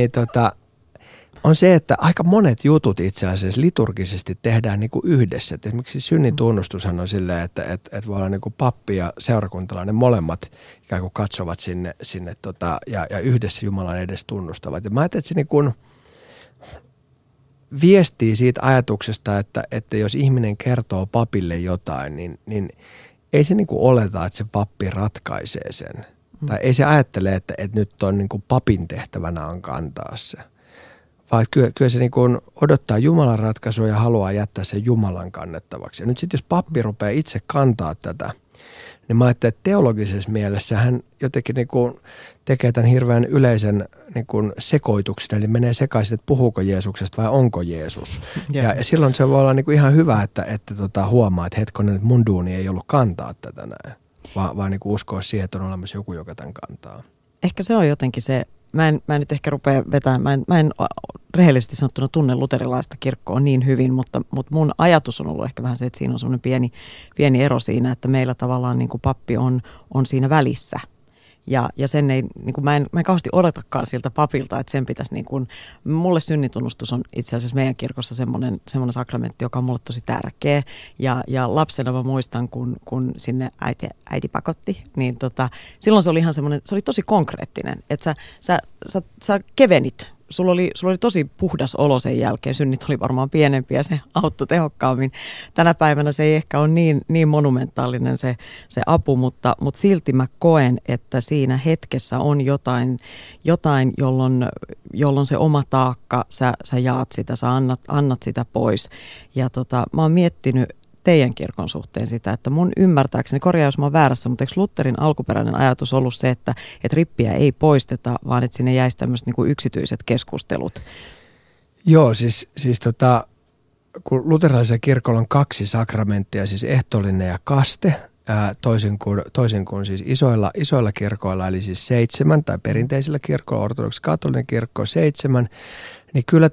On se, että aika monet jutut itse asiassa liturgisesti tehdään niin kuin yhdessä. Et esimerkiksi synnin tunnustushan on silleen, että voi olla niin kuin pappi ja seurakuntalainen molemmat ikään kuin katsovat sinne ja yhdessä Jumalan edes tunnustavat. Ja mä ajattelin, että se niin kuin viestii siitä ajatuksesta, että jos ihminen kertoo papille jotain, niin ei se niin kuin oleta, että se pappi ratkaisee sen. Tai ei se ajattele, että nyt on niin kuin papin tehtävänä on kantaa se. Vaan kyllä se niin kuin odottaa Jumalan ratkaisua ja haluaa jättää sen Jumalan kannettavaksi. Ja nyt sitten jos pappi rupeaa itse kantaa tätä, niin mä ajattelen, että teologisessa mielessä hän jotenkin niin kuin tekee tämän hirveän yleisen niin kuin sekoituksen, eli menee sekaisin, että puhuuko Jeesuksesta vai onko Jeesus. Ja silloin se voi olla niin kuin ihan hyvä, että huomaa, että hetkonen, että mun duuni ei ollut kantaa tätä näin, vaan niin kuin uskoa siihen, että on olemassa joku, joka tämän kantaa. Ehkä se on jotenkin se. Mä en nyt ehkä rupea vetämään, mä en rehellisesti sanottuna tunne luterilaista kirkkoa niin hyvin, mutta mun ajatus on ollut ehkä vähän se, että siinä on semmoinen pieni ero siinä, että meillä tavallaan niin kuin pappi on siinä välissä. Ja sen ei, niin kuin mä en kauheasti odotakaan siltä papilta, että sen pitäisi, niin kuin, mulle synnitunnustus on itse asiassa meidän kirkossa semmoinen sakramentti, joka on mulle tosi tärkeä. Ja lapsena mä muistan, kun sinne äiti pakotti, niin silloin se oli ihan semmoinen, se oli tosi konkreettinen, että sä kevenit. Sulla oli tosi puhdas olo sen jälkeen, synnit oli varmaan pienempi ja se auttoi tehokkaammin. Tänä päivänä se ei ehkä ole niin monumentaalinen se apu, mutta silti mä koen, että siinä hetkessä on jotain jolloin se oma taakka, sä jaat sitä, sä annat sitä pois. Ja mä oon miettinyt teidän kirkon suhteen sitä, että mun ymmärtääkseni, korjaa jos mä oon väärässä, mutta eikö Lutherin alkuperäinen ajatus ollut se, että rippiä ei poisteta, vaan että sinne jäisi tämmöiset niin kuin yksityiset keskustelut? Joo, siis kun luterilaisella kirkolla on 2 sakramenttia, siis ehtoollinen ja kaste, toisin kuin siis isoilla kirkoilla, eli siis 7, tai perinteisillä kirkoilla, ortodoksi katolinen kirkko 7, niin kyllä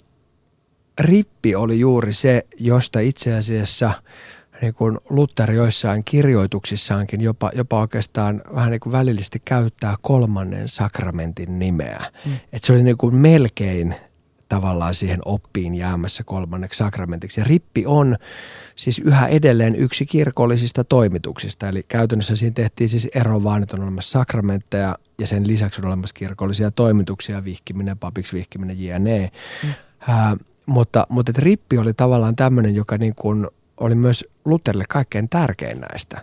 rippi oli juuri se, josta itse asiassa niin kuin Luther joissain kirjoituksissaankin jopa oikeastaan vähän niin kuin välillisesti käyttää 3. sakramentin nimeä. Että se oli niin kuin melkein tavallaan siihen oppiin jäämässä 3. sakramentiksi. Ja rippi on siis yhä edelleen yksi kirkollisista toimituksista. Eli käytännössä siinä tehtiin siis ero vaan, että on olemassa sakramentteja ja sen lisäksi on olemassa kirkollisia toimituksia, vihkiminen, papiksi vihkiminen, jne. mutta et rippi oli tavallaan tämmöinen, joka niin kuin oli myös Lutherille kaikkein tärkein näistä.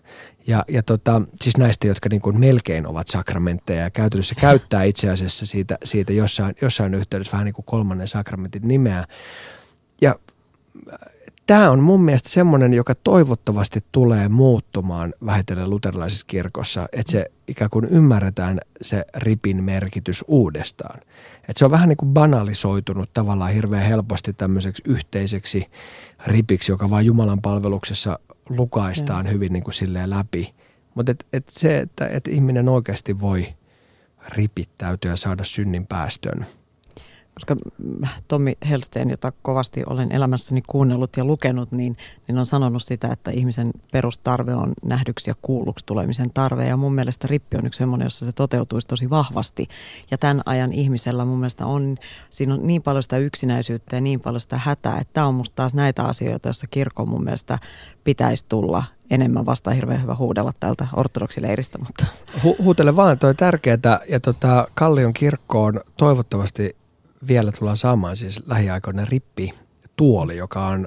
Siis näistä, jotka niin kuin melkein ovat sakramentteja ja käytännössä käyttää itse asiassa siitä jossain yhteydessä vähän niin kuin kolmannen sakramentin nimeä. Ja tämä on mun mielestä semmoinen, joka toivottavasti tulee muuttumaan vähitellen luterilaisessa kirkossa, että se ikään kuin ymmärretään se ripin merkitys uudestaan. Että se on vähän niin kuin banalisoitunut tavallaan hirveän helposti tämmöiseksi yhteiseksi ripiksi, joka vaan Jumalan palveluksessa lukaistaan hyvin niin kuin silleen läpi. Mutta että ihminen oikeasti voi ripittäytyä ja saada synnin päästön. Koska Tommi Helsteen, jota kovasti olen elämässäni kuunnellut ja lukenut, niin on sanonut sitä, että ihmisen perustarve on nähdyksi ja kuulluksi tulemisen tarve. Ja mun mielestä rippi on yksi semmoinen, jossa se toteutuisi tosi vahvasti. Ja tämän ajan ihmisellä mun mielestä siinä on niin paljon sitä yksinäisyyttä ja niin paljon sitä hätää, että tämä on musta taas näitä asioita, joissa kirkon mun mielestä pitäisi tulla enemmän vastaan. Hirveän hyvä huudella täältä ortodoksileiristä. Mutta. Huutele vaan, toi tärkeää. Ja Kallion kirkkoon toivottavasti vielä tullaan saamaan siis lähiaikoina rippituoli, joka on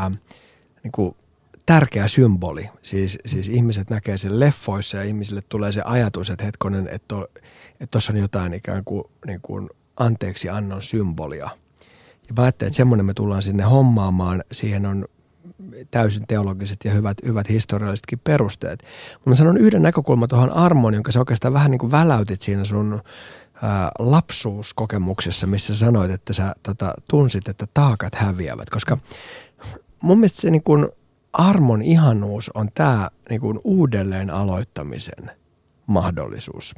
niin kuin tärkeä symboli. Siis ihmiset näkee sen leffoissa ja ihmisille tulee se ajatus, että hetkonen, että tuossa on jotain ikään kuin, niin kuin anteeksi annon symbolia. Ja mä ajattelin, että semmoinen me tullaan sinne hommaamaan. Siihen on täysin teologiset ja hyvät historiallisetkin perusteet. Mutta mä sanon yhden näkökulman tuohon armoon, jonka sä oikeastaan vähän niin kuin väläytit siinä sun lapsuuskokemuksessa, missä sanoit, että sä tunsit, että taakat häviävät. Koska mun mielestä se niin kuin armon ihanuus on tämä niin kuin uudelleen aloittamisen mahdollisuus.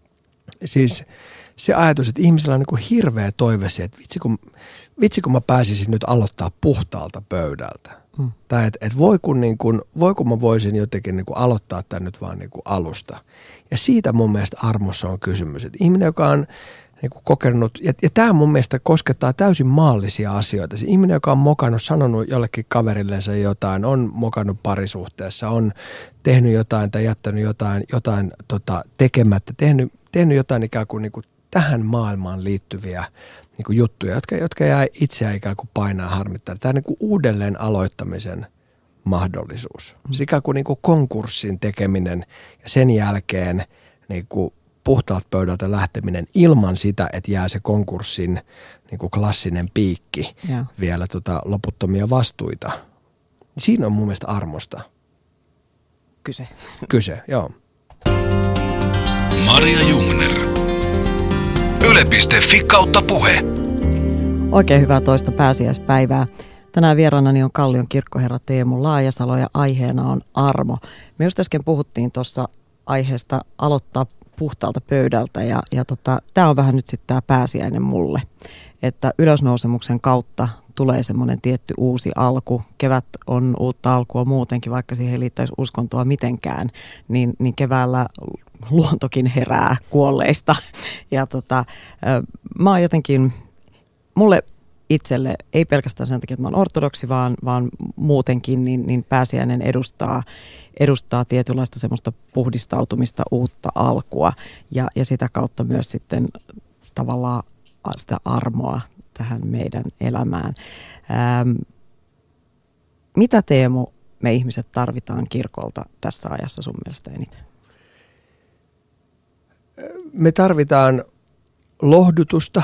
Siis se ajatus, että ihmisellä on niin kuin hirveä toive siihen, että vitsi kun mä pääsisin nyt aloittaa puhtaalta pöydältä. Tai että voi kun mä voisin jotenkin niin kuin aloittaa tämän nyt vaan niin kuin alusta. Ja siitä mun mielestä armossa on kysymys. Että ihminen, joka on niin kuin kokenut, ja tämä mun mielestä koskettaa täysin maallisia asioita. Se ihminen, joka on mokannut, sanonut jollekin kaverillensa jotain, on mokannut parisuhteessa, on tehnyt jotain tai jättänyt jotain tekemättä, tehnyt jotain ikään kuin tähän maailmaan liittyviä niin kuin juttuja, jotka jää itseään ikään kuin painaa harmittaa. Tämä niin kuin uudelleen aloittamisen mahdollisuus. Se ikään kuin, konkurssin tekeminen ja sen jälkeen niin kuin puhtaalta pöydältä lähteminen ilman sitä, että jää se konkurssin niin kuin klassinen piikki vielä loputtomia vastuita. Siinä on mun mielestä armosta kyse, joo. Maria Jungner. Yle.fi/puhe. Oikein hyvää toista pääsiäispäivää. Tänään vieraanani on Kallion kirkkoherra Teemu Laajasalo ja aiheena on armo. Me just äsken puhuttiin tuossa aiheesta aloittaa puhtaalta pöydältä ja tämä on vähän nyt sitten tämä pääsiäinen mulle. Että ylösnousemuksen kautta tulee semmoinen tietty uusi alku. Kevät on uutta alkua muutenkin, vaikka siihen ei liittäisi uskontoa mitenkään, niin keväällä luontokin herää kuolleista. Ja mä oon jotenkin, mulle itselle, ei pelkästään sen takia, että mä oon ortodoksi, vaan muutenkin, niin pääsiäinen edustaa tietynlaista semmoista puhdistautumista, uutta alkua ja sitä kautta myös sitten tavallaan sitä armoa tähän meidän elämään. Mitä Teemu me ihmiset tarvitaan kirkolta tässä ajassa sun mielestä eniten? Me tarvitaan lohdutusta,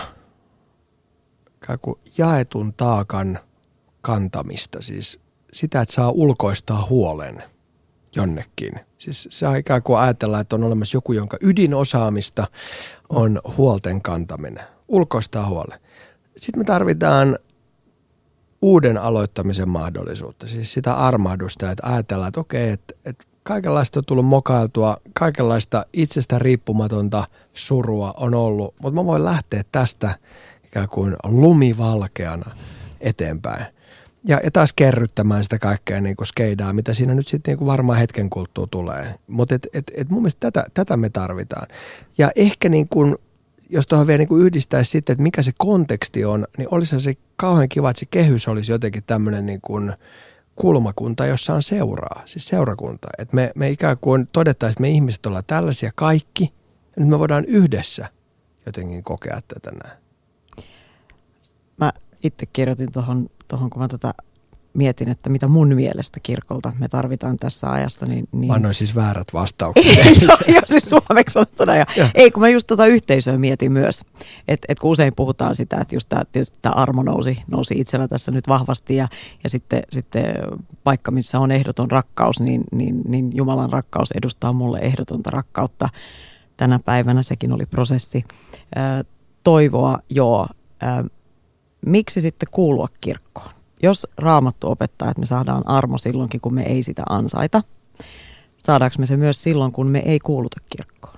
jaetun taakan kantamista, siis sitä, että saa ulkoistaa huolen jonnekin. Siis saa ikään kuin ajatella, että on olemassa joku, jonka ydinosaamista on huolten kantaminen, ulkoistaa huolen. Sitten me tarvitaan uuden aloittamisen mahdollisuutta, siis sitä armahdusta, että ajatellaan, että okei, että kaikenlaista on tullut mokailtua, kaikenlaista itsestä riippumatonta surua on ollut, mutta mä voin lähteä tästä ikään kuin lumivalkeana eteenpäin. Ja taas kerryttämään sitä kaikkea niin kuin skeidaa, mitä siinä nyt sitten niin kuin varmaan hetken kuluttua tulee. Mutta mun mielestä tätä me tarvitaan. Ja ehkä niin kuin, jos tuohon vielä niin kuin yhdistäisi sitten, että mikä se konteksti on, niin olisi se kauhean kiva, että se kehys olisi jotenkin tämmöinen niin kuin kulmakunta, jossa on seuraa, siis seurakunta. Että me ikään kuin todettaisiin, että me ihmiset ollaan tällaisia kaikki, ja nyt me voidaan yhdessä jotenkin kokea tätä näin. Mä itse kirjoitin tuohon, kun mä tätä mietin, että mitä mun mielestä kirkolta me tarvitaan tässä ajassa. Niin... Mä annoin siis väärät vastaukset. Joo, siis suomeksi sanottuna. Ei, kun mä just yhteisöä mietin myös. Että kun usein puhutaan sitä, että just tämä armo nousi itsellä tässä nyt vahvasti. Ja sitten paikka, missä on ehdoton rakkaus, niin Jumalan rakkaus edustaa mulle ehdotonta rakkautta. Tänä päivänä sekin oli prosessi. Toivoa, joo. Miksi sitten kuulua kirkkoon? Jos Raamattu opettaa, että me saadaan armo silloinkin, kun me ei sitä ansaita, saadaanko me se myös silloin, kun me ei kuuluta kirkkoon?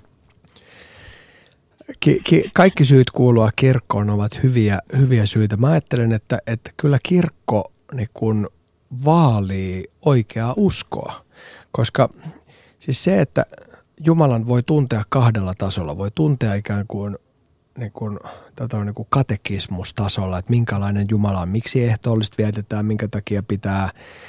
Kaikki syyt kuulua kirkkoon ovat hyviä syitä. Mä ajattelen, että kyllä kirkko niin kun vaalii oikeaa uskoa, koska siis se, että Jumalan voi tuntea kahdella tasolla, voi tuntea ikään kuin katekismustasolla, että minkälainen Jumala on, miksi ehtoollista vietetään, minkä takia pitää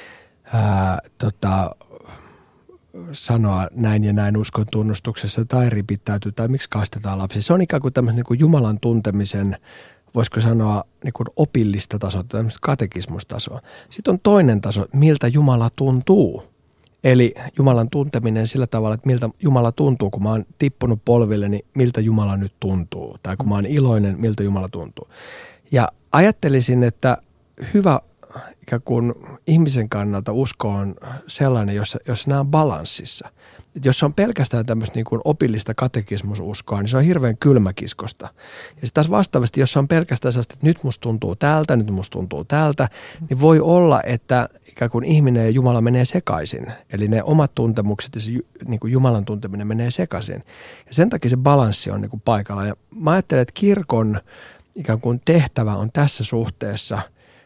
sanoa näin ja näin uskon tunnustuksessa tai ripittäytyy tai miksi kastetaan lapsia. Se on ikään kuin tämmöisen niin kuin Jumalan tuntemisen, voisiko sanoa niin kuin opillista tasoa, tämmöistä katekismustasoa. Sitten on toinen taso, miltä Jumala tuntuu. Eli Jumalan tunteminen sillä tavalla, että miltä Jumala tuntuu, kun mä oon tippunut polville, niin miltä Jumala nyt tuntuu. Tai kun mä oon iloinen, miltä Jumala tuntuu. Ja ajattelisin, että hyvä ikään kuin ihmisen kannalta usko on sellainen, jossa nämä on balanssissa. Että jos on pelkästään tämmöistä niin kuin opillista katekismususkoa, niin se on hirveän kylmäkiskosta. Ja sitten taas vastaavasti, jos on pelkästään sellaista, että nyt musta tuntuu tältä, nyt musta tuntuu tältä, niin voi olla, että ikään kuin ihminen ja Jumala menee sekaisin. Eli ne omat tuntemukset ja se niin kuin Jumalan tunteminen menee sekaisin. Ja sen takia se balanssi on niin kuin paikalla. Ja mä ajattelen, että kirkon ikään kuin tehtävä on tässä suhteessa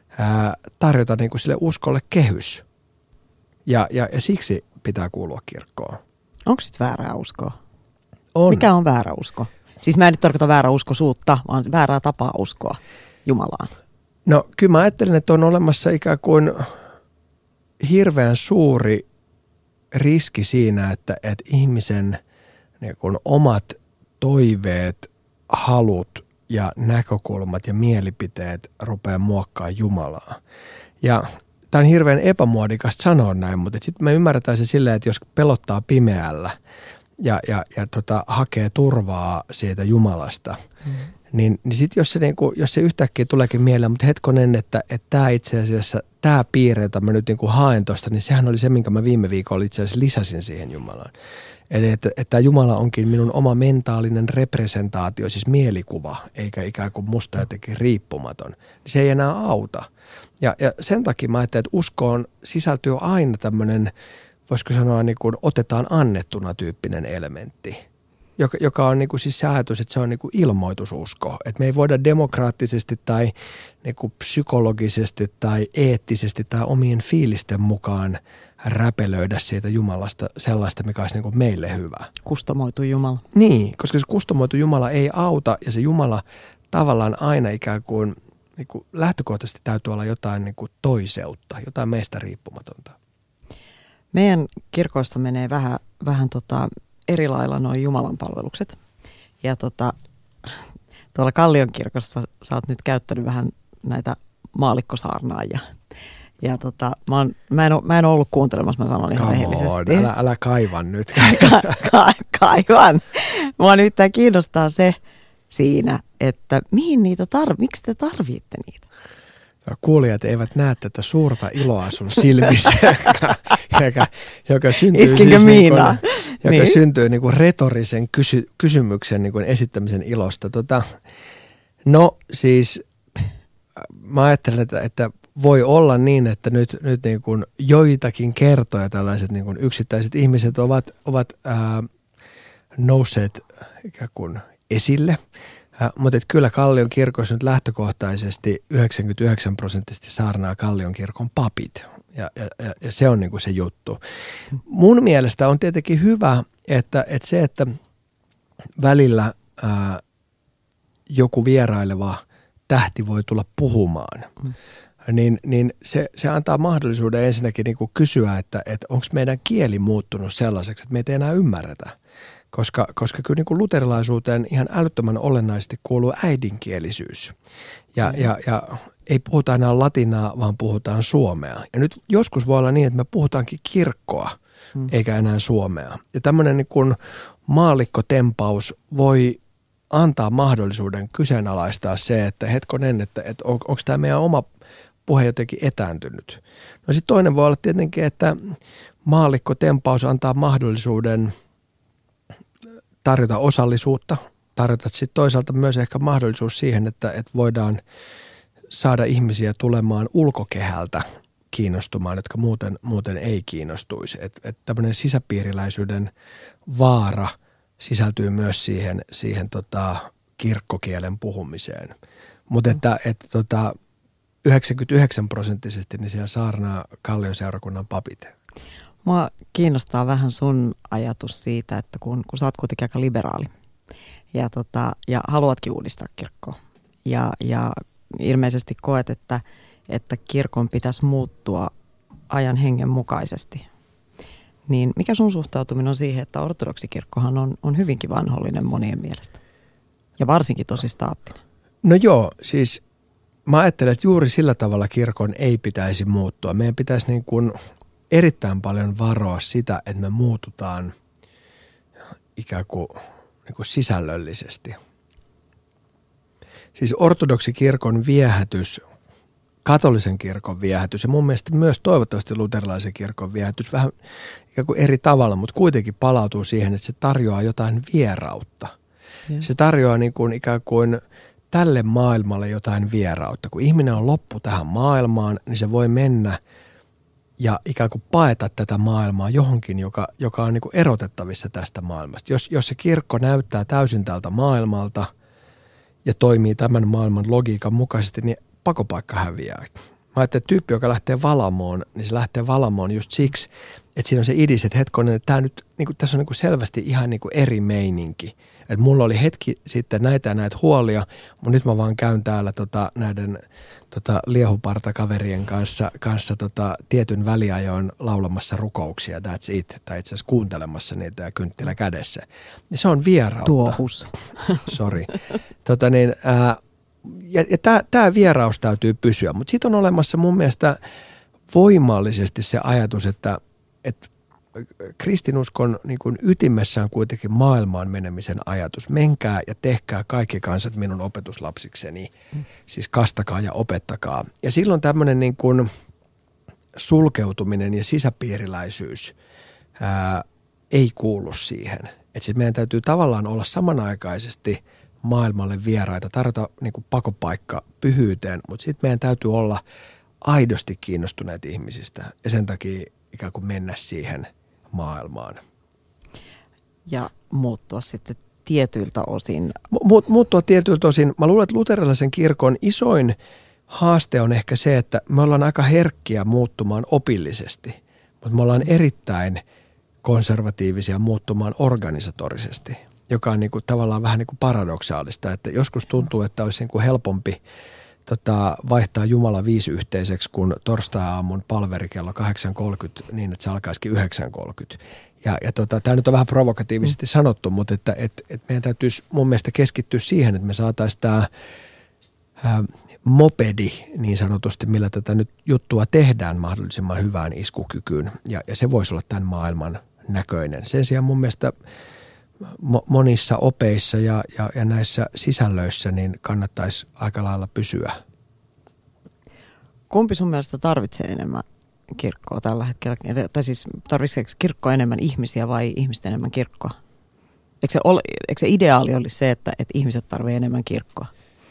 tarjota niin kuin sille uskolle kehys. Ja siksi pitää kuulua kirkkoon. Onko sitten väärää uskoa? On. Mikä on väärä usko? Siis mä en nyt tarkoita väärää uskoisuutta, vaan väärää tapaa uskoa Jumalaan. No kyllä mä ajattelen, että on olemassa ikään kuin hirveän suuri riski siinä, että ihmisen niin kuin omat toiveet, halut ja näkökulmat ja mielipiteet rupeaa muokkaamaan Jumalaa. Ja tämä on hirveän epämuodikasta sanoa näin, mutta sitten me ymmärretään se silleen, että jos pelottaa pimeällä ja hakee turvaa siitä Jumalasta, niin sitten jos se yhtäkkiä tuleekin mieleen, mutta hetkonen, että tämä itse asiassa, tämä piirre, jota mä nyt niin kuin haen tuosta, niin sehän oli se, minkä mä viime viikolla itse asiassa lisäsin siihen Jumalaan. Eli että Jumala onkin minun oma mentaalinen representaatio, siis mielikuva, eikä ikään kuin musta jotenkin riippumaton. Se ei enää auta. Ja sen takia mä ajattelen, että uskoon sisältyy aina tämmöinen, voisiko sanoa niin kuin otetaan annettuna tyyppinen elementti, joka on niin kuin siis se ajatus, että se on niin kuin ilmoitususko. Että me ei voida demokraattisesti tai niin kuin psykologisesti tai eettisesti tai omien fiilisten mukaan räpelöidä siitä Jumalasta sellaista, mikä olisi niin kuin meille hyvä. Kustomoitu Jumala. Niin, koska se kustomoitu Jumala ei auta ja se Jumala tavallaan aina ikään kuin lähtökohtaisesti täytyy olla jotain niin kuin toiseutta, jotain meistä riippumatonta. Meidän kirkoissa menee vähän eri lailla nuo Jumalan palvelukset. Ja tuolla Kallion kirkossa sä oot nyt käyttänyt vähän näitä maallikkosaarnaajia. Ja mä en ole ollut kuuntelemassa, mä sanon ihan rehellisesti. Älä kaivan nyt. Kaivan. Mua nimittäin kiinnostaa se siinä, että mihin niitä miksi te tarvitte niitä? Kuulijat eivät näe tätä suurta iloa sun silmissä, joka syntyy, Iskinkö Miinaa? Joka syntyy niin kuin retorisen kysymyksen niin kuin esittämisen ilosta. No siis mä ajattelen, että voi olla niin, että nyt niin kuin joitakin kertoja tällaiset niin kuin yksittäiset ihmiset ovat nousseet ikään kuin esille. Mutta kyllä Kallion kirkossa nyt lähtökohtaisesti 99% saarnaa Kallion kirkon papit. Ja se on niinku se juttu. Mun mielestä on tietenkin hyvä, että välillä joku vieraileva tähti voi tulla puhumaan. Niin se antaa mahdollisuuden ensinnäkin niinku kysyä, että onko meidän kieli muuttunut sellaiseksi, että meitä ei enää ymmärretä. koska kyllä niin kuin luterilaisuuteen ihan älyttömän olennaisesti kuuluu äidinkielisyys. Ja ei puhuta enää latinaa, vaan puhutaan suomea. Ja nyt joskus voi olla niin, että me puhutaankin kirkkoa, eikä enää suomea. Ja tämmöinen niin kuin maallikkotempaus voi antaa mahdollisuuden kyseenalaistaa se, että hetkonen, että onko tämä meidän oma puhe jotenkin etääntynyt. No sitten toinen voi olla tietenkin, että maallikkotempaus antaa mahdollisuuden tarjota osallisuutta, tarjota sitten toisaalta myös ehkä mahdollisuus siihen, että voidaan saada ihmisiä tulemaan ulkokehältä kiinnostumaan, jotka muuten ei kiinnostuisi. Että tämmöinen sisäpiiriläisyyden vaara sisältyy myös siihen kirkkokielen puhumiseen. Mutta että 99% niin siellä saarnaa Kallioseurakunnan papit. Mua kiinnostaa vähän sun ajatus siitä, että kun sä oot kuitenkin aika liberaali ja haluatkin uudistaa kirkkoa ja ilmeisesti koet, että kirkon pitäisi muuttua ajan hengen mukaisesti. Niin mikä sun suhtautuminen on siihen, että ortodoksikirkkohan on hyvinkin vanhollinen monien mielestä ja varsinkin tosi staattinen? No joo, siis mä ajattelen, että juuri sillä tavalla kirkon ei pitäisi muuttua. Meidän pitäisi niin kuin erittäin paljon varoa sitä, että me muututaan ikään kuin, sisällöllisesti. Siis ortodoksikirkon viehätys, katolisen kirkon viehätys ja mun mielestä myös toivottavasti luterilaisen kirkon viehätys vähän ikään kuin eri tavalla, mutta kuitenkin palautuu siihen, että se tarjoaa jotain vierautta. Ja. Se tarjoaa niin kuin ikään kuin tälle maailmalle jotain vierautta. Kun ihminen on loppu tähän maailmaan, niin se voi mennä ja ikään kuin paeta tätä maailmaa johonkin, joka on niin kuin erotettavissa tästä maailmasta. Jos se kirkko näyttää täysin tältä maailmalta ja toimii tämän maailman logiikan mukaisesti, niin pakopaikka häviää. Mä ajattelin, että tyyppi, joka lähtee valamoon, niin se lähtee valamoon just siksi, että siinä on se idis, että hetkonen, että tämä nyt, niin kuin, tässä on niin kuin selvästi ihan niin kuin eri meininki. Että mulla oli hetki sitten näitä huolia, mutta nyt mä vaan käyn täällä näiden liehupartakaverien kanssa tietyn väliajoin laulamassa rukouksia, that's it, tai itse asiassa kuuntelemassa niitä ja kynttilä kädessä. Ja se on vierautta. Tuohus. Sori. Ja tämä vieraus täytyy pysyä, mutta sitten on olemassa mun mielestä voimallisesti se ajatus, että kristinuskon niin kuin ytimessä on kuitenkin maailmaan menemisen ajatus. Menkää ja tehkää kaikki kansat minun opetuslapsikseni, siis kastakaa ja opettakaa. Ja silloin tämmöinen niin kuin sulkeutuminen ja sisäpiiriläisyys ei kuulu siihen. Että siis meidän täytyy tavallaan olla samanaikaisesti maailmalle vieraita, tarjota niin kuin pakopaikka pyhyyteen, mutta sitten meidän täytyy olla aidosti kiinnostuneet ihmisistä ja sen takia ikään kuin mennä siihen maailmaan. Ja muuttua sitten tietyiltä osin. Muuttua tietyiltä osin. Mä luulen, että luterilaisen kirkon isoin haaste on ehkä se, että me ollaan aika herkkiä muuttumaan opillisesti, mutta me ollaan erittäin konservatiivisia muuttumaan organisatorisesti, joka on niin kuin tavallaan vähän niin kuin paradoksaalista, että joskus tuntuu, että olisi niin kuin helpompi vaihtaa Jumala 5 yhteiseksi kuin torstai-aamun palveri kello 8.30 niin, että se alkaisikin 9.30. Ja tämä nyt on vähän provokatiivisesti sanottu, mutta että meidän täytyisi mun mielestä keskittyä siihen, että me saataisiin tämä mopedi niin sanotusti, millä tätä nyt juttua tehdään mahdollisimman hyvään iskukykyyn. Ja se voisi olla tämän maailman näköinen. Sen sijaan mun mielestä monissa opeissa ja näissä sisällöissä niin kannattaisi aika lailla pysyä. Kumpi sun mielestä tarvitsee enemmän kirkkoa tällä hetkellä? Tai siis tarvitseeko kirkko enemmän ihmisiä vai ihmiset enemmän kirkkoa? Eikö se ideaali olisi se, että ihmiset tarvitsevat enemmän kirkkoa?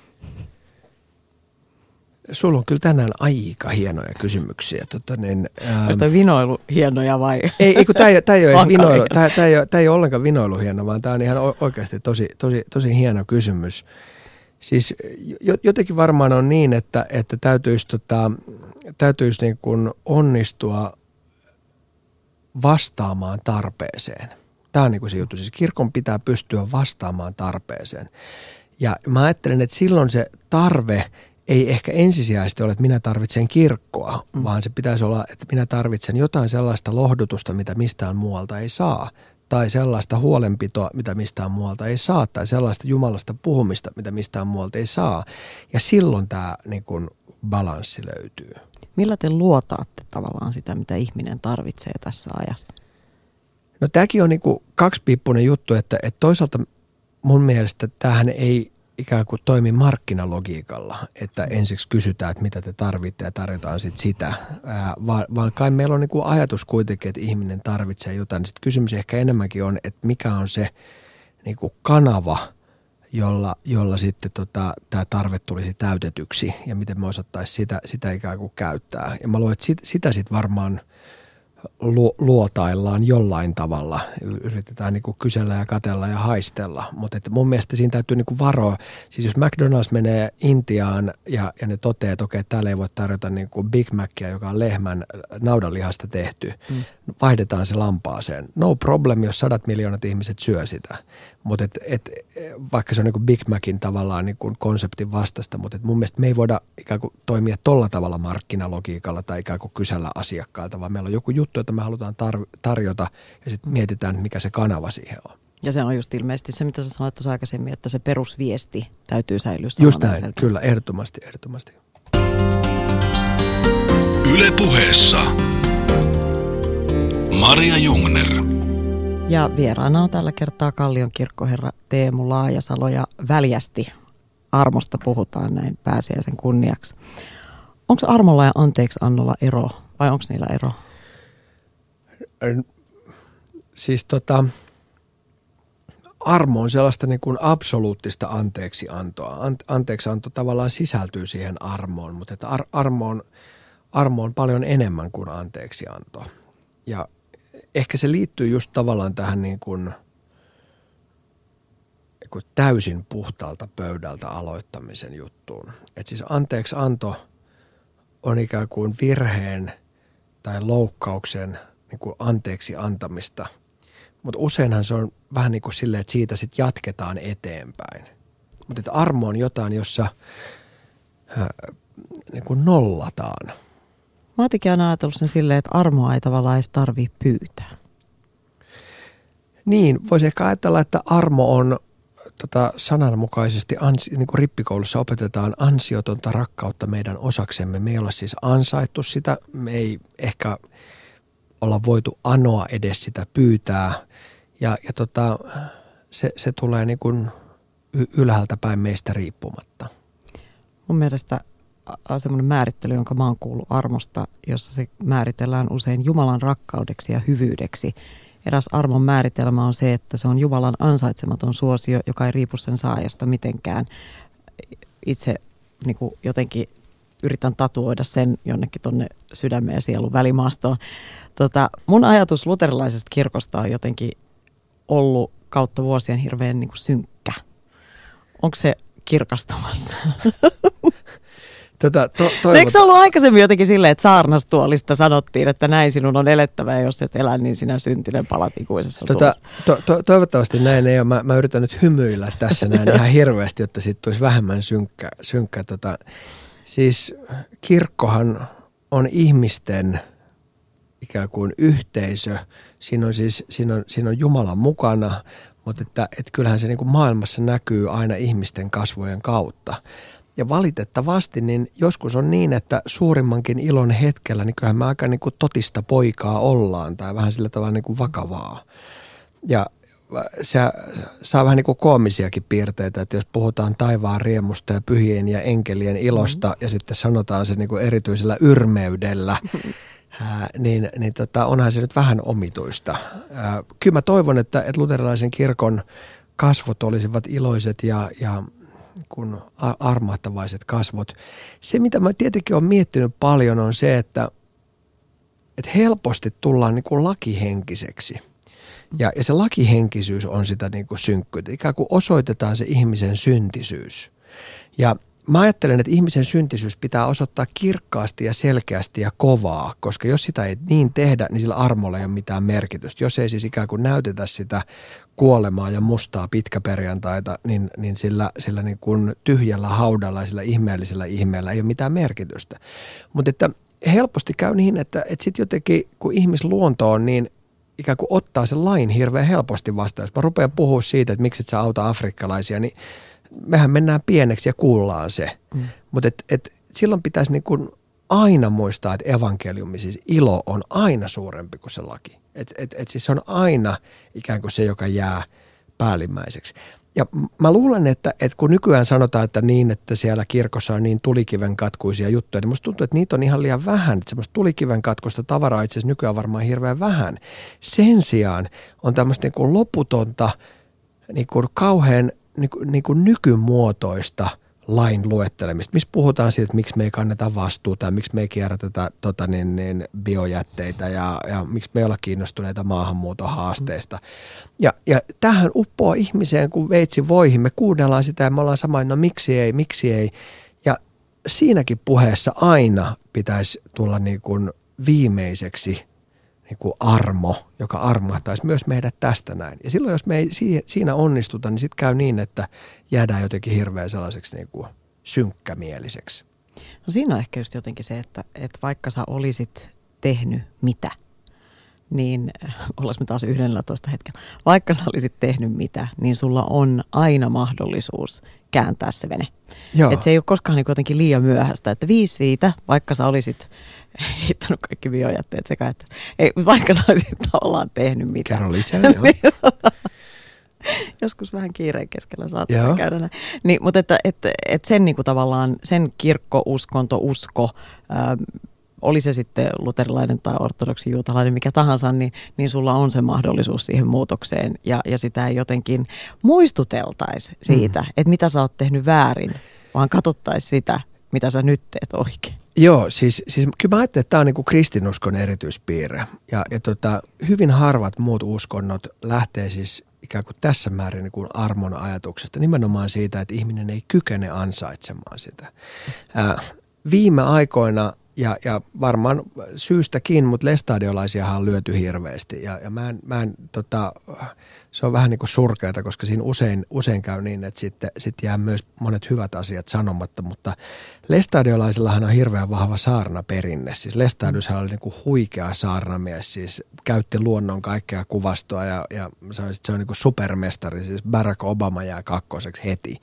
Sulla on kyllä tänään aika hienoja kysymyksiä. Onko tämä vinoilu hienoja vai? Ei kun tämä ei ole edes vinoilu. Tämä ei ole ollenkaan vinoilu hieno, vaan tämä on ihan oikeasti tosi hieno kysymys. Siis jotenkin varmaan on niin, että täytyisi niin kuin onnistua vastaamaan tarpeeseen. Tämä on niin kuin se juttu. Siis kirkon pitää pystyä vastaamaan tarpeeseen. Ja mä ajattelen, että silloin se tarve ei ehkä ensisijaisesti ole, että minä tarvitsen kirkkoa, vaan se pitäisi olla, että minä tarvitsen jotain sellaista lohdutusta, mitä mistään muualta ei saa. tai sellaista huolenpitoa, mitä mistään muualta ei saa, tai sellaista Jumalasta puhumista, mitä mistään muualta ei saa. Ja silloin tämä niin kuin balanssi löytyy. Millä te luotaatte tavallaan sitä, mitä ihminen tarvitsee tässä ajassa? No tämäkin on niin kuin kaksipiippunen juttu, että toisaalta mun mielestä tämähän ei ikään kuin toimi markkinalogiikalla, että ensiksi kysytään, että mitä te tarvitte ja tarjotaan sitten sitä, vaan kai meillä on niin kuin ajatus kuitenkin, että ihminen tarvitsee jotain. Sitten kysymys ehkä enemmänkin on, että mikä on se niin kuin kanava, jolla sitten tämä tarve tulisi täytetyksi ja miten me osattaisiin sitä ikään kuin käyttää. Ja mä luulen, että sitä sitten varmaan luotaillaan jollain tavalla. Yritetään niin kuin kysellä ja katsella ja haistella. Mutta mun mielestä siinä täytyy niin kuin varoa. Siis jos McDonald's menee Intiaan ja ne toteaa, että okei, täällä ei voi tarjota niin kuin Big Macia, joka on lehmän naudanlihasta tehty. Vaihdetaan se lampaaseen. No problem, jos 100 miljoonat ihmiset syö sitä. Mutta vaikka se on niin kuin Big Macin tavallaan niin kuin konseptin vastasta, mutta mun mielestä me ei voida ikään kuin toimia tolla tavalla markkinalogiikalla tai ikään kuin kysellä asiakkailta, vaan meillä on joku juttu, jota me halutaan tarjota ja sitten mietitään, mikä se kanava siihen on. Ja se on just ilmeisesti se, mitä sä sanoit tuossa aikaisemmin, että se perusviesti täytyy säilyä just näin, kyllä, ehdottomasti. Yle Puheessa Maria Jungner. Ja vieraana on tällä kertaa Kallion kirkkoherra Teemu Laajasalo ja väljästi armosta puhutaan näin pääsiäisen kunniaksi. Onko armolla ja anteeksiannolla ero vai onko niillä ero? Siis armo on sellaista niin kuin absoluuttista anteeksiantoa. Anteeksianto tavallaan sisältyy siihen armoon, mutta että armo on paljon enemmän kuin anteeksianto. Ja ehkä se liittyy just tavallaan tähän niin kuin täysin puhtaalta pöydältä aloittamisen juttuun. Että siis anteeksianto on ikään kuin virheen tai loukkauksen niin kuin anteeksi antamista. Mutta useinhan se on vähän niin kuin silleen, että siitä sitten jatketaan eteenpäin. Mutta että armo on jotain, jossa niin kuin nollataan. Mä oonkin aina ajatellut sen silleen, että armoa ei tavallaan edes tarvitse pyytää. Niin, voisi ehkä ajatella, että armo on sananmukaisesti, niin kuin rippikoulussa opetetaan ansiotonta rakkautta meidän osaksemme. Me ei olla siis ansaittu sitä, me ei ehkä olla voitu anoa edes sitä pyytää. Ja se tulee niin kuin ylhäältä päin meistä riippumatta. Mun mielestä semmoinen määrittely, jonka mä oon kuullut armosta, jossa se määritellään usein Jumalan rakkaudeksi ja hyvyydeksi. Eräs armon määritelmä on se, että se on Jumalan ansaitsematon suosio, joka ei riipu sen saajasta mitenkään. Itse niin kuin jotenkin yritän tatuoida sen jonnekin tonne sydämeen ja sielun välimaastoon. Mun ajatus luterilaisesta kirkosta on jotenkin ollut kautta vuosien hirveän niin kuin synkkä. Onko se kirkastumassa? Eikö se ollut aikaisemmin jotenkin silleen, että saarnastuolista sanottiin, että näin sinun on elettävä ja jos et elä, niin sinä syntinen palat ikuisessa tuossa. Toivottavasti näin ei ole. Mä yritän nyt hymyillä tässä näin ihan hirveästi, jotta siitä tulisi vähemmän synkkä. Siis kirkkohan on ihmisten ikään kuin yhteisö. Siinä on Jumala mukana, mutta että kyllähän se niin kuin maailmassa näkyy aina ihmisten kasvojen kautta. Ja valitettavasti niin joskus on niin, että suurimmankin ilon hetkellä, niin kyllähän me aika niin kuin totista poikaa ollaan tai vähän sillä tavalla niin kuin vakavaa. Ja se saa vähän niin kuin koomisiakin piirteitä, että jos puhutaan taivaan riemusta ja pyhien ja enkelien ilosta ja sitten sanotaan se niin kuin erityisellä yrmeydellä, niin onhan se nyt vähän omituista. Kyllä mä toivon, että luterilaisen kirkon kasvot olisivat iloiset ja kun armahtavaiset kasvot. Se, mitä mä tietenkin olen miettinyt paljon, on se, että helposti tullaan niin kuin lakihenkiseksi. Ja se lakihenkisyys on sitä niin kuin synkkyyttä. Ikään kuin osoitetaan se ihmisen syntisyys. Ja mä ajattelen, että ihmisen syntisyys pitää osoittaa kirkkaasti ja selkeästi ja kovaa, koska jos sitä ei niin tehdä, niin sillä armolla ei ole mitään merkitystä. Jos ei siis ikään kuin näytetä sitä kuolemaa ja mustaa pitkäperjantaita, niin sillä niin kuin tyhjällä haudalla ja sillä ihmeellisellä ihmeellä ei ole mitään merkitystä. Mutta että helposti käy niin, että sitten jotenkin kun ihmisluonto on niin ikään kuin ottaa sen lain hirveän helposti vastaan. Jos mä rupean puhua siitä, että miksi et sä auta afrikkalaisia, niin mehän mennään pieneksi ja kuullaan se. Mutta silloin pitäisi niin kuin aina muistaa, että evankeliumi, siis ilo on aina suurempi kuin se laki. Siis se on aina ikään kuin se, joka jää päällimmäiseksi. Ja mä luulen, että kun nykyään sanotaan, että niin, että siellä kirkossa on niin tulikiven katkuisia juttuja, niin musta tuntuu, että niitä on ihan liian vähän. Että semmoista tulikiven katkuista tavaraa itse asiassa nykyään varmaan hirveän vähän. Sen sijaan on tämmöistä niin kuin loputonta, niin kuin kauhean niin kuin nykymuotoista lain luettelemista. Missä puhutaan siitä, että miksi me ei kanneta vastuuta, miksi me ei kierrätetä biojätteitä ja miksi me ei olla kiinnostuneita maahanmuuton haasteista. Ja tähän uppoaa ihmiseen kuin veitsi voihin. Me kuunnellaan sitä ja me ollaan samaa, no miksi ei. Ja siinäkin puheessa aina pitäisi tulla niin kuin viimeiseksi niin kuin armo, joka armahtaisi myös meidät tästä näin. Ja silloin, jos me ei siinä onnistuta, niin sitten käy niin, että jäädään jotenkin hirveän sellaiseksi niin kuin synkkämieliseksi. No siinä on ehkä just jotenkin se, että vaikka sä olisit tehnyt mitä, niin ollaan me taas 11 hetkellä. Vaikka sä olisit tehnyt mitä, niin sulla on aina mahdollisuus kääntää se vene. Että se ei ole koskaan niin jotenkin liian myöhäistä, että 5 siitä, vaikka sä olisit heittänyt kaikki biojätteet sekä, että ei, vaikka sä olisit tavallaan tehnyt mitä. Kerro lisää, joo. Joskus vähän kiireen keskellä saattaa käydä näin. Niin, mutta että sen niin kuin tavallaan, sen kirkko, uskonto, usko, oli se sitten luterilainen tai ortodoksi juutalainen, mikä tahansa, niin sulla on se mahdollisuus siihen muutokseen ja sitä ei jotenkin muistuteltaisi siitä, että mitä sä oot tehnyt väärin, vaan katsottaisi sitä, mitä sä nyt teet oikein. Joo, siis kyllä mä ajattelen, että tämä on niin kuin kristinuskon erityispiirre ja hyvin harvat muut uskonnot lähtee siis ikään kuin tässä määrin niin kuin armon ajatuksesta, nimenomaan siitä, että ihminen ei kykene ansaitsemaan sitä. Viime aikoina ja varmaan syystäkin, mutta lestadiolaisiahan on lyöty hirveästi ja mä en se on vähän niin kuin surkeata, koska siinä usein käy niin, että sitten jää myös monet hyvät asiat sanomatta, mutta lestadiolaisillahan on hirveän vahva saarnaperinne. Siis Lestadiushan oli niin kuin huikea saarnamies, siis käytti luonnon kaikkea kuvastoa ja se on niin kuin supermestari, siis Barack Obama jää kakkoseksi heti.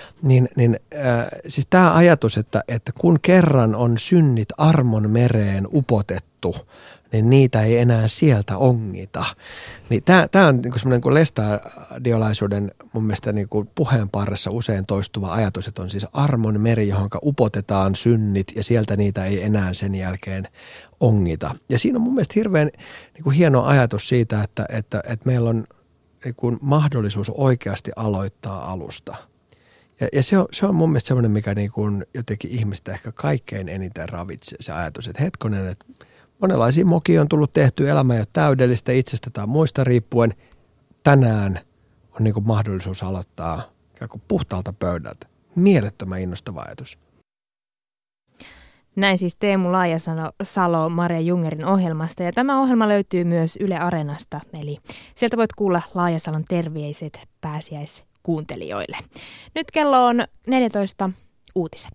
Siis tämä ajatus, että kun kerran on synnit armon mereen upotettu, niin niitä ei enää sieltä ongita. Niin tämä on niinku semmoinen kuin lestadiolaisuuden mun mielestä niinku puheenparressa usein toistuva ajatus, että on siis armon meri, johon upotetaan synnit ja sieltä niitä ei enää sen jälkeen ongita. Ja siinä on mun mielestä hirveän niinku hieno ajatus siitä, että meillä on niinku mahdollisuus oikeasti aloittaa alusta. Ja se on mun mielestä semmoinen, mikä niinku jotenkin ihmistä ehkä kaikkein eniten ravitsee se ajatus, että hetkonen, että monenlaisia mokia on tullut tehty, elämä ei ole täydellistä itsestä tai muista riippuen. Tänään on niin kuin mahdollisuus aloittaa puhtaalta pöydältä. Mielettömän innostava ajatus. Näin siis Teemu Laajasalo Marja Jungerin ohjelmasta ja tämä ohjelma löytyy myös Yle Areenasta, eli sieltä voit kuulla Laajasalon terveiset pääsiäiskuuntelijoille. Nyt kello on 14 uutiset.